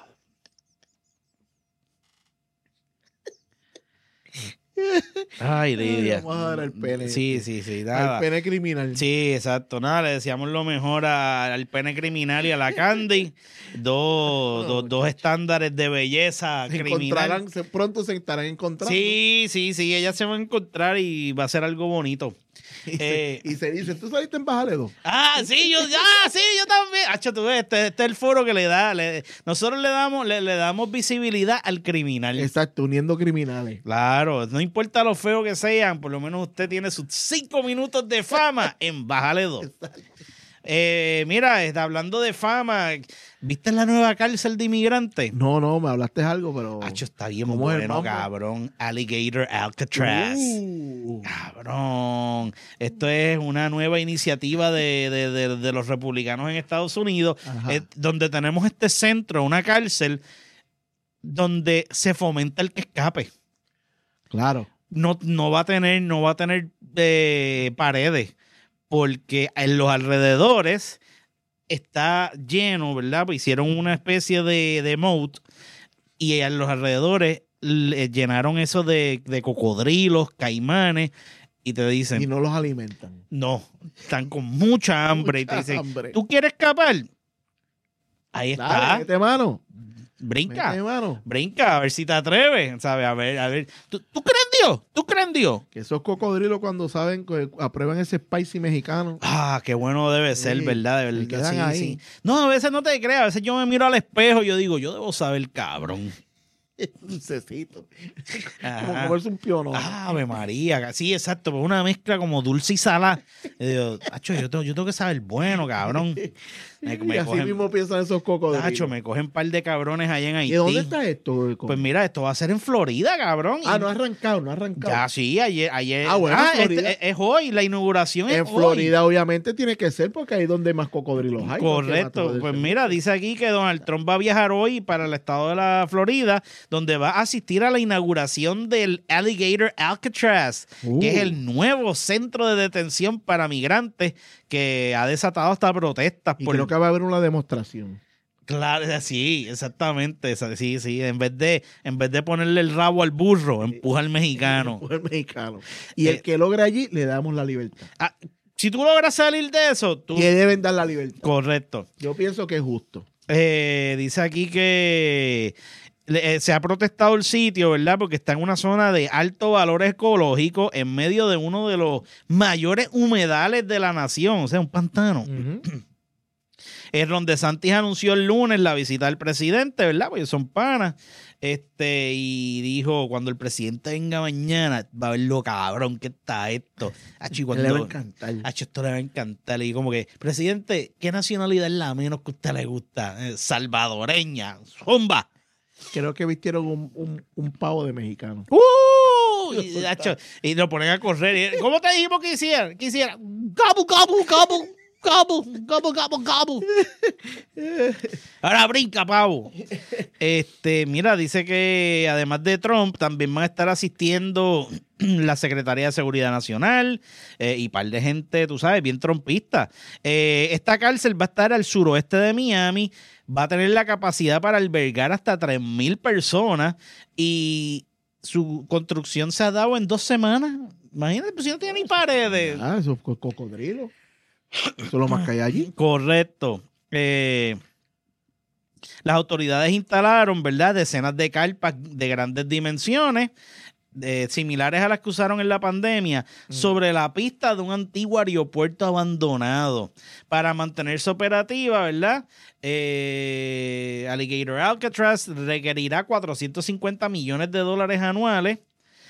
S1: Ay, Lidia.
S2: Vamos a dar el pene.
S1: Sí, sí, sí.
S2: El
S1: Nada.
S2: pene criminal.
S1: Sí, exacto. Nada, le deseamos lo mejor a- al pene criminal y a la Candy. Dos, dos, dos estándares de belleza
S2: Se
S1: criminal.
S2: encontrarán, se- pronto se estarán encontrando.
S1: Sí, sí, sí. Ella se va a encontrar y va a ser algo bonito.
S2: Y, se,
S1: Eh,
S2: y se dice, ¿tú saliste en Bajaledo?
S1: Ah, sí, yo, ah, sí, yo también. Hacho, tú ves, este, este es el foro que le da. le- nosotros le damos, le, le damos visibilidad al criminal.
S2: Exacto, uniendo criminales.
S1: Claro, no importa lo feo que sean, por lo menos usted tiene sus cinco minutos de fama en Bájale dos. Eh, mira, está hablando de fama. ¿Viste la nueva cárcel de inmigrantes?
S2: No, no, me hablaste algo, pero...
S1: Hacho, está bien
S2: ¿Cómo es el
S1: bueno,
S2: mambo?
S1: cabrón. Alligator Alcatraz.
S2: Uh,
S1: Cabrón. Esto es una nueva iniciativa de, de- de- de los republicanos en Estados Unidos,
S2: Ajá.
S1: eh, donde tenemos este centro, una cárcel, donde se fomenta el que escape.
S2: claro.
S1: No, no va a tener, no va a tener eh, paredes, porque en los alrededores está lleno, ¿verdad? Pues hicieron una especie de, de moat y en los alrededores le llenaron eso de, de cocodrilos, caimanes, y te dicen,
S2: Y no los alimentan.
S1: no, están con mucha hambre. y te
S2: Mucha
S1: dicen,
S2: hambre.
S1: ¿tú quieres escapar? Ahí está,
S2: Dale, mete mano.
S1: brinca.
S2: Mete mano.
S1: Brinca, a ver si te atreves, ¿sabes? A ver, a ver. ¿Tú, ¿tú crees en Dios? ¿Tú crees en Dios?
S2: Que esos cocodrilos cuando saben que aprueban ese spicy mexicano.
S1: Ah, qué bueno debe ser,
S2: Sí,
S1: ¿verdad? De
S2: se
S1: verdad.
S2: quedan
S1: Sí,
S2: ahí.
S1: sí. No, a veces no te creas, a veces yo me miro al espejo y yo digo, yo debo saber, cabrón.
S2: Dulcecito.
S1: Ajá.
S2: Como comerse un piono.
S1: Ave María, sí, exacto, pues una mezcla como dulce y salada. Y digo, "Acho, yo tengo, yo tengo que saber bueno, cabrón. Me,
S2: y
S1: me
S2: así
S1: cogen,
S2: mismo piensan esos cocodrilos.
S1: Acho, me cogen un par de cabrones allá en
S2: ¿Y
S1: Haití.
S2: de dónde está esto? Coco?
S1: Pues mira, esto va a ser en Florida, cabrón.
S2: ah,
S1: Y-
S2: no ha arrancado, no ha arrancado.
S1: Ya, sí, ayer. ayer
S2: Ah, bueno,
S1: este-
S2: Florida.
S1: es, es hoy, la inauguración es
S2: en
S1: hoy.
S2: Florida, obviamente, tiene que ser porque ahí es donde más cocodrilos hay. ¿no? Que más
S1: Correcto.
S2: todo
S1: Pues
S2: eso.
S1: mira, dice aquí que Donald Trump va a viajar hoy para el estado de la Florida, donde va a asistir a la inauguración del Alligator Alcatraz,
S2: Uh.
S1: que es el nuevo centro de detención para migrantes que ha desatado hasta protestas.
S2: Y
S1: por
S2: creo que va a haber una demostración.
S1: Claro, sí, exactamente. esa- Sí, sí. En vez de, en vez de ponerle el rabo al burro, empuja al mexicano.
S2: El mexicano. Y
S1: Eh,
S2: el que logra allí, le damos la libertad.
S1: Ah, si tú logras salir de eso, tú.
S2: Y le deben dar la libertad.
S1: Correcto.
S2: Yo pienso que es justo.
S1: Eh, dice aquí que le- eh, se ha protestado el sitio, ¿verdad? Porque está en una zona de alto valor ecológico en medio de uno de los mayores humedales de la nación, o sea, un pantano.
S2: Ujú.
S1: Es Ron DeSantis anunció el lunes la visita del presidente, ¿verdad? Porque son panas. Este, y dijo, cuando el presidente venga mañana, va a ver lo cabrón que está esto. Acho, y cuando,
S2: Le va a encantar.
S1: Acho, esto le va a encantar. Y como que, presidente, ¿qué nacionalidad es la menos que a usted le gusta? Eh, salvadoreña. Zumba.
S2: Creo que vistieron un, un, un pavo de mexicano.
S1: ¡Uh! Y, acho, y lo ponen a correr. Y, ¿cómo te dijimos que hiciera? Que hiciera. Gabu, gabu, gabu. Gabu, gabu, gabu, gabu. Ahora brinca, pavo. Este, mira, dice que además de Trump, también van a estar asistiendo la Secretaría de Seguridad Nacional eh, y par de gente, tú sabes, bien trumpista. Eh, esta cárcel va a estar al suroeste de Miami, va a tener la capacidad para albergar hasta tres mil personas y su construcción se ha dado en dos semanas. Imagínate, pues si no tiene ni paredes.
S2: Ah, esos co- cocodrilos. Eso es lo más que hay allí.
S1: Correcto. Eh, las autoridades instalaron, ¿verdad?, decenas de carpas de grandes dimensiones, eh, similares a las que usaron en la pandemia, mm. sobre la pista de un antiguo aeropuerto abandonado. Para mantenerse operativa, ¿verdad? Eh, Alligator Alcatraz requerirá cuatrocientos cincuenta millones de dólares anuales.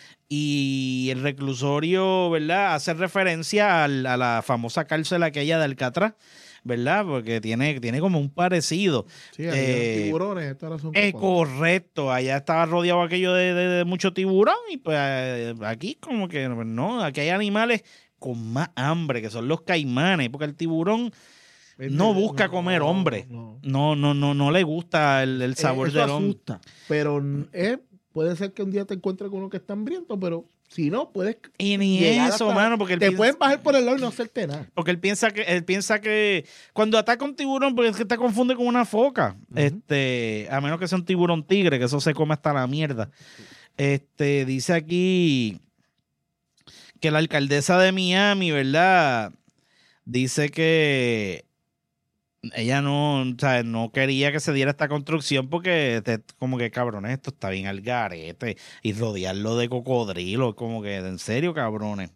S1: Y el reclusorio, ¿verdad?, hace referencia al, a la famosa cárcel aquella de Alcatraz, ¿verdad? Porque tiene, tiene como un parecido.
S2: Sí, había
S1: Eh,
S2: tiburones. Estas ahora son
S1: Es
S2: cocodrilos.
S1: correcto, allá estaba rodeado aquello de, de, de mucho tiburón y pues eh, aquí como que no, aquí hay animales con más hambre, que son los caimanes, porque el tiburón no busca comer hombre.
S2: no.
S1: No, no, no, no le gusta el, el sabor
S2: Eh, eso
S1: del hombre.
S2: asusta. Pero eh, puede ser que un día te encuentres con uno que está hambriento, pero si no, puedes.
S1: Y ni
S2: llegar
S1: eso,
S2: hasta-
S1: mano, porque él
S2: Te
S1: piensa-
S2: pueden bajar por el lado y no hacerte nada.
S1: Porque él piensa que él piensa que cuando ataca un tiburón, porque es que te confunde con una foca. Uh-huh. Este, a menos que sea un tiburón tigre, que eso se come hasta la mierda. Este, dice aquí que la alcaldesa de Miami, ¿verdad?, dice que ella no, o sea, no quería que se diera esta construcción porque te, como que, cabrones, esto está bien al garete y rodearlo de cocodrilos, como que, en serio, cabrones.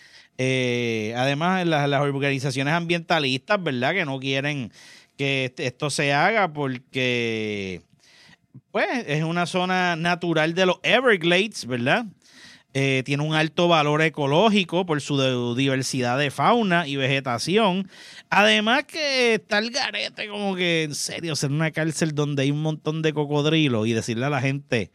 S1: Eh, además, las, las organizaciones ambientalistas, ¿verdad?, que no quieren que esto se haga porque, pues, es una zona natural de los Everglades, ¿verdad? Eh, tiene un alto valor ecológico por su de, diversidad de fauna y vegetación. Además que está el garete, como que, en serio, ser una cárcel donde hay un montón de cocodrilos y decirle a la gente,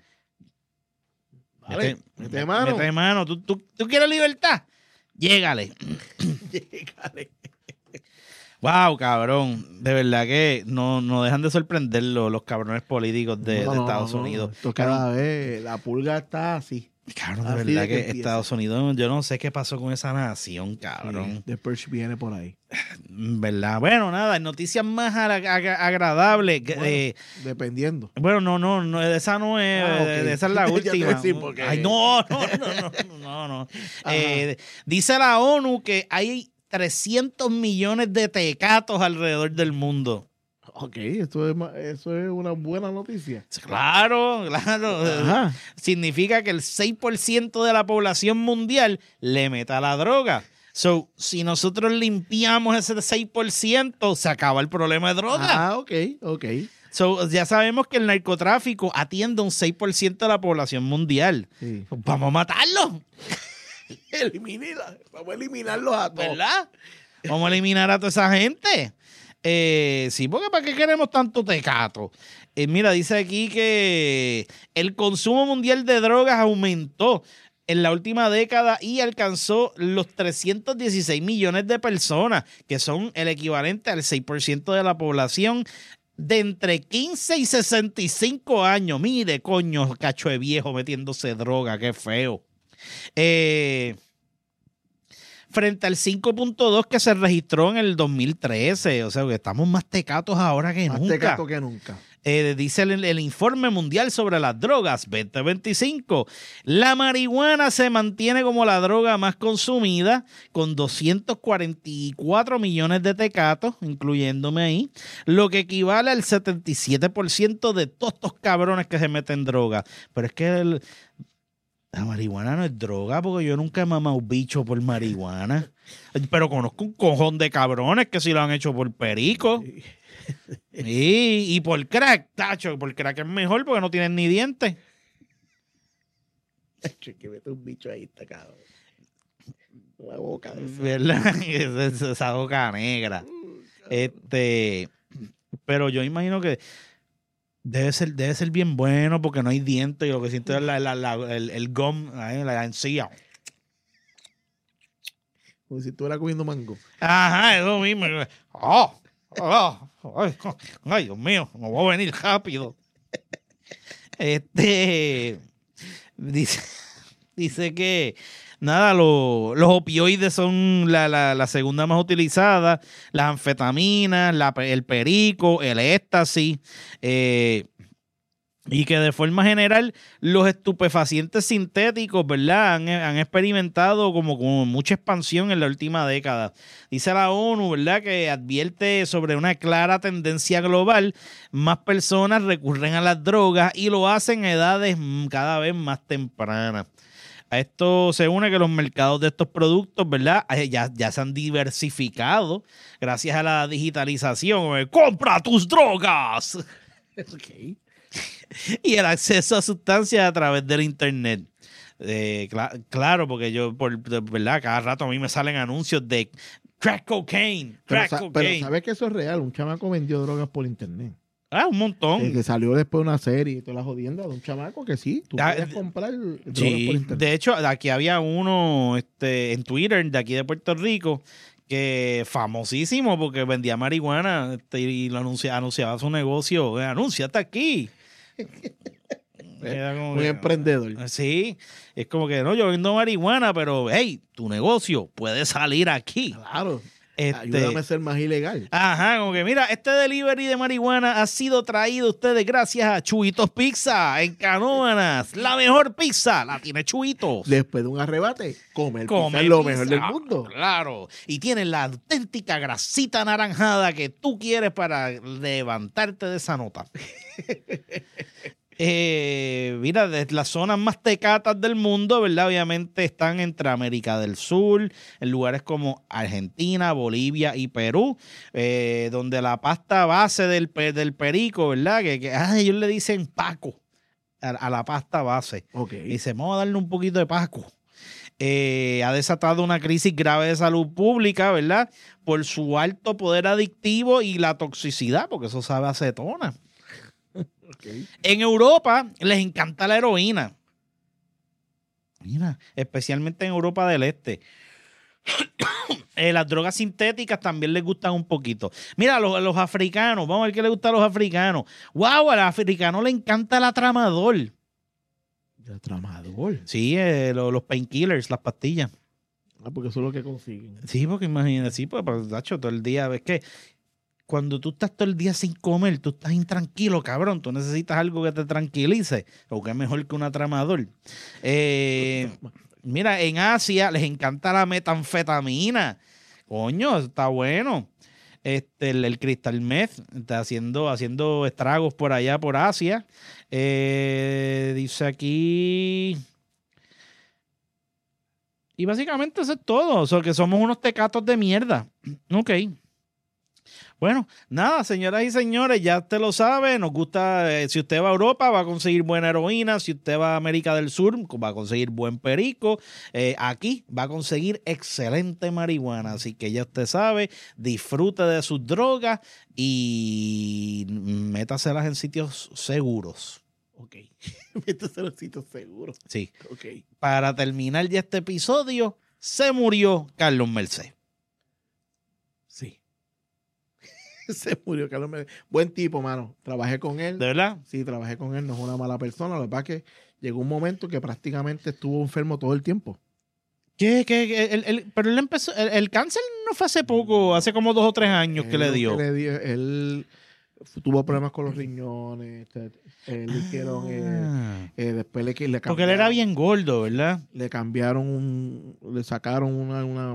S2: Vale,
S1: mete,
S2: mete mano.
S1: Mete mano. ¿Tú, tú, ¿Tú quieres libertad? Llégale.
S2: Llégale.
S1: Wow, cabrón. De verdad que no, no dejan de sorprender los, los cabrones políticos de,
S2: No,
S1: de
S2: no,
S1: Estados
S2: no, no.
S1: Unidos.
S2: Esto cada vez, la pulga está así.
S1: Cabrón, de
S2: Así
S1: verdad
S2: de que
S1: que,
S2: empieza.
S1: Estados Unidos, yo no sé qué pasó con esa nación, cabrón.
S2: Sí, The Purge viene por ahí.
S1: ¿Verdad? Bueno, nada, noticias más agra- agra- agradables. que,
S2: Bueno,
S1: eh,
S2: dependiendo.
S1: bueno, no, no, no, esa no es,
S2: Ah, ok.
S1: eh, esa es la
S2: Ya te
S1: última.
S2: iba a decir porque-
S1: Ay, no, no, no, no, no, no. Eh, dice la ONU que hay trescientos millones de tecatos alrededor del mundo.
S2: Ok, esto es, ma- eso es una buena noticia.
S1: Claro, claro.
S2: Ajá.
S1: Significa que el seis por ciento de la población mundial le mete a la droga. So, si nosotros limpiamos ese seis por ciento, se acaba el problema de droga.
S2: Ah, ok, ok.
S1: So, ya sabemos que el narcotráfico atiende a un seis por ciento de la población mundial.
S2: Sí.
S1: Vamos a matarlo,
S2: Elimínala. Vamos a eliminarlos a todos.
S1: ¿verdad? Vamos a eliminar a toda esa gente. Eh, sí, porque ¿para qué queremos tanto tecato? Eh, mira, dice aquí que el consumo mundial de drogas aumentó en la última década y alcanzó los trescientos dieciséis millones de personas, que son el equivalente al seis por ciento de la población de entre quince y sesenta y cinco años. Mire, coño, cacho de viejo metiéndose droga, qué feo. Eh, frente al cinco punto dos que se registró en el dos mil trece. O sea, que estamos más tecatos ahora que
S2: Más
S1: nunca.
S2: tecato que nunca.
S1: Eh, dice el, el informe mundial sobre las drogas veinte veinticinco. La marihuana se mantiene como la droga más consumida con doscientos cuarenta y cuatro millones de tecatos, incluyéndome ahí, lo que equivale al setenta y siete por ciento de todos estos cabrones que se meten droga. Pero es que el, la marihuana no es droga, porque yo nunca he mamado bicho por marihuana. Pero conozco un cojón de cabrones que sí lo han hecho por perico. Y, y por crack, tacho, por crack es mejor porque no tienen ni dientes.
S2: Que mete un bicho ahí, está cabrón. La boca de esa.
S1: ¿Verdad? Esa, esa boca negra. Este, pero yo imagino que debe ser, debe ser bien bueno porque no hay dientes y lo que siento es la, la, la, el, el gum, ahí, la encía.
S2: Como si estuviera comiendo mango.
S1: Ajá, eso mismo. Oh, oh, ay, ay, Dios mío, me voy a venir rápido. Este dice, dice que nada, lo, los opioides son la, la, la segunda más utilizada, las anfetaminas, la, el perico, el éxtasis, eh, y que de forma general los estupefacientes sintéticos, ¿verdad? Han, han experimentado como, como mucha expansión en la última década. Dice la ONU, ¿verdad?, que advierte sobre una clara tendencia global. Más personas recurren a las drogas y lo hacen a edades cada vez más tempranas. A esto se une que los mercados de estos productos, ¿verdad?, ya, ya se han diversificado gracias a la digitalización. ¡Compra tus drogas!
S2: Ok.
S1: Y el acceso a sustancias a través del internet. Eh, cl- claro, porque yo, por verdad, cada rato a mí me salen anuncios de crack cocaine,
S2: Pero,
S1: crack
S2: sa-
S1: cocaine.
S2: pero sabes que eso es real. Un chamaco vendió drogas por internet.
S1: Ah, un montón.
S2: Eh, que salió después una serie y toda la jodienda de un chamaco que sí, tú
S1: Ah,
S2: podías comprar drogas por
S1: Sí,
S2: internet.
S1: de hecho, aquí había uno este, en Twitter de aquí de Puerto Rico que famosísimo porque vendía marihuana este, y lo anuncia, anunciaba su negocio. Eh, Anúnciate aquí. Era como
S2: Un
S1: que-
S2: emprendedor.
S1: Sí, es como que no, yo vendo marihuana, pero hey, tu negocio puede salir aquí.
S2: Claro.
S1: Este,
S2: Ayúdame a ser más ilegal.
S1: Ajá, como que mira, este delivery de marihuana ha sido traído a ustedes gracias a Chuitos Pizza en Canóvanas. La mejor pizza la tiene Chuitos.
S2: Después de un arrebate, comer pizza
S1: Come
S2: es lo
S1: pizza.
S2: mejor del mundo.
S1: Claro. Y tiene la auténtica grasita anaranjada que tú quieres para levantarte de esa nota. Eh, mira, de las zonas más tecatas del mundo, ¿verdad? Obviamente están entre América del Sur, en lugares como Argentina, Bolivia y Perú, eh, donde la pasta base del, pe- del perico, ¿verdad? Que, que ah, ellos le dicen paco a, a la pasta base.
S2: Ok.
S1: Y dice, vamos a darle un poquito de paco. Eh, ha desatado una crisis grave de salud pública, ¿verdad? Por su alto poder adictivo y la toxicidad, porque eso sabe a acetona.
S2: Okay.
S1: En Europa les encanta la heroína. Mira, especialmente en Europa del Este. eh, las drogas sintéticas también les gustan un poquito. Mira, a los, los africanos, vamos a ver qué les gusta a los africanos. ¡Wow! Al africano le encanta el atramador.
S2: El tramador.
S1: Sí, eh, los, los painkillers, las pastillas.
S2: Ah, porque eso es lo que consiguen.
S1: Sí, porque imagínate, sí, pues, pues Nacho, todo el día, ves que cuando tú estás todo el día sin comer, tú estás intranquilo, cabrón. Tú necesitas algo que te tranquilice. O que es mejor que un atramador. Eh, mira, en Asia les encanta la metanfetamina. Coño, está bueno. Este, el, el crystal meth está haciendo, haciendo estragos por allá, por Asia. Eh, dice aquí... Y básicamente eso es todo. O sea, que somos unos tecatos de mierda. Ok. Bueno, nada, señoras y señores, ya usted lo sabe, nos gusta, eh, si usted va a Europa va a conseguir buena heroína, si usted va a América del Sur va a conseguir buen perico, eh, aquí va a conseguir excelente marihuana, así que ya usted sabe, disfrute de sus drogas y métaselas en sitios seguros.
S2: Ok. Métese en los sitios seguros.
S1: Sí.
S2: Ok.
S1: Para terminar ya este episodio, se murió Carlos Merced.
S2: Sí. Se murió Carlos Meléndez. Buen tipo, mano. Trabajé con él.
S1: ¿De verdad?
S2: Sí, trabajé con él. No es una mala persona. Lo que pasa es que llegó un momento que prácticamente estuvo enfermo todo el tiempo.
S1: ¿Qué? ¿Qué? qué? El, el- pero él empezó... El, el cáncer no fue hace poco, hace como dos o tres años que
S2: Él
S1: le
S2: lo
S1: dio.
S2: que le dio- Él tuvo problemas con los riñones. este, eh, le hicieron... eh,
S1: Ah.
S2: eh, después le, le
S1: Porque él era
S2: cambiaron-
S1: bien gordo, ¿verdad?
S2: Le cambiaron un... Le sacaron una... una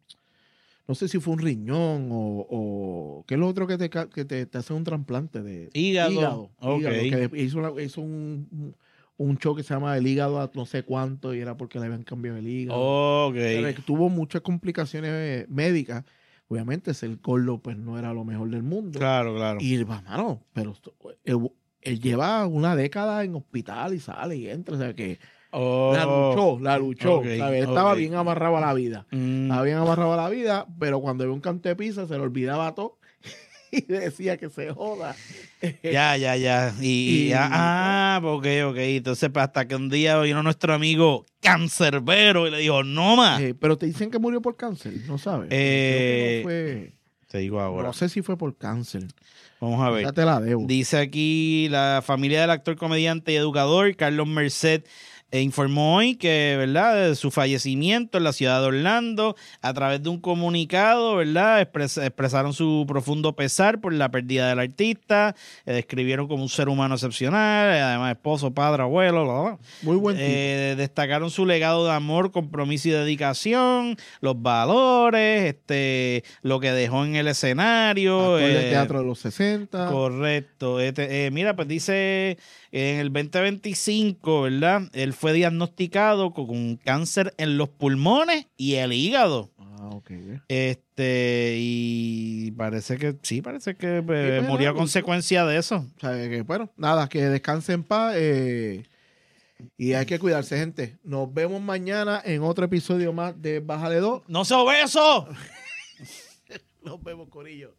S2: no sé si fue un riñón o... o ¿qué es lo otro que te, ca- que te, te hace un trasplante de...
S1: Hígado.
S2: Hígado.
S1: Ok.
S2: hígado, que hizo, una- hizo un, un- un show que se llama El hígado a no sé cuánto y era porque le habían cambiado el hígado.
S1: Ok.
S2: Pero que tuvo muchas complicaciones eh, médicas. Obviamente, ser gordo pues no era lo mejor del mundo.
S1: Claro, claro.
S2: Y, mano, pero esto- él, él lleva una década en hospital y sale y entra. O sea que
S1: Oh.
S2: la luchó, la luchó.
S1: Ok,
S2: ¿sabes? Él estaba
S1: ok.
S2: bien amarrado a la vida.
S1: Mm.
S2: Estaba bien amarrado a la vida, pero cuando vio un canto de pizza se le olvidaba todo y decía que se joda.
S1: Ya, ya, ya. Y, y-
S2: Y-
S1: ah, ok, ok. Entonces, pues, hasta que un día vino nuestro amigo cancerbero y le dijo, no más.
S2: Eh, pero te dicen que murió por cáncer, ¿no sabes?
S1: Eh,
S2: Creo que no fue...
S1: Te digo ahora.
S2: No sé si fue por cáncer.
S1: Vamos a ver.
S2: Ya te la debo.
S1: Dice aquí la familia del actor, comediante y educador Carlos Merced eh, informó hoy que, ¿verdad?, de su fallecimiento en la ciudad de Orlando, a través de un comunicado, ¿verdad?, Expres- expresaron su profundo pesar por la pérdida del artista, eh, describieron como un ser humano excepcional, eh, además esposo, padre, abuelo, bla, bla.
S2: Muy buen tipo.
S1: Eh, destacaron su legado de amor, compromiso y dedicación, los valores, este, lo que dejó en el escenario.
S2: Actor de
S1: eh,
S2: teatro de los sesenta.
S1: Correcto. Este, eh, mira, pues dice en el veinte veinticinco, ¿verdad? Él fue diagnosticado con un cáncer en los pulmones y el hígado.
S2: Ah, ok.
S1: Este, y parece que sí, parece que eh,
S2: pues,
S1: murió a
S2: nada,
S1: consecuencia de eso.
S2: O sea, que, bueno, nada, que descanse en paz. eh, y hay que cuidarse, gente. Nos vemos mañana en otro episodio más de Bájale dos.
S1: ¡No sea obeso!
S2: Nos vemos, corillo.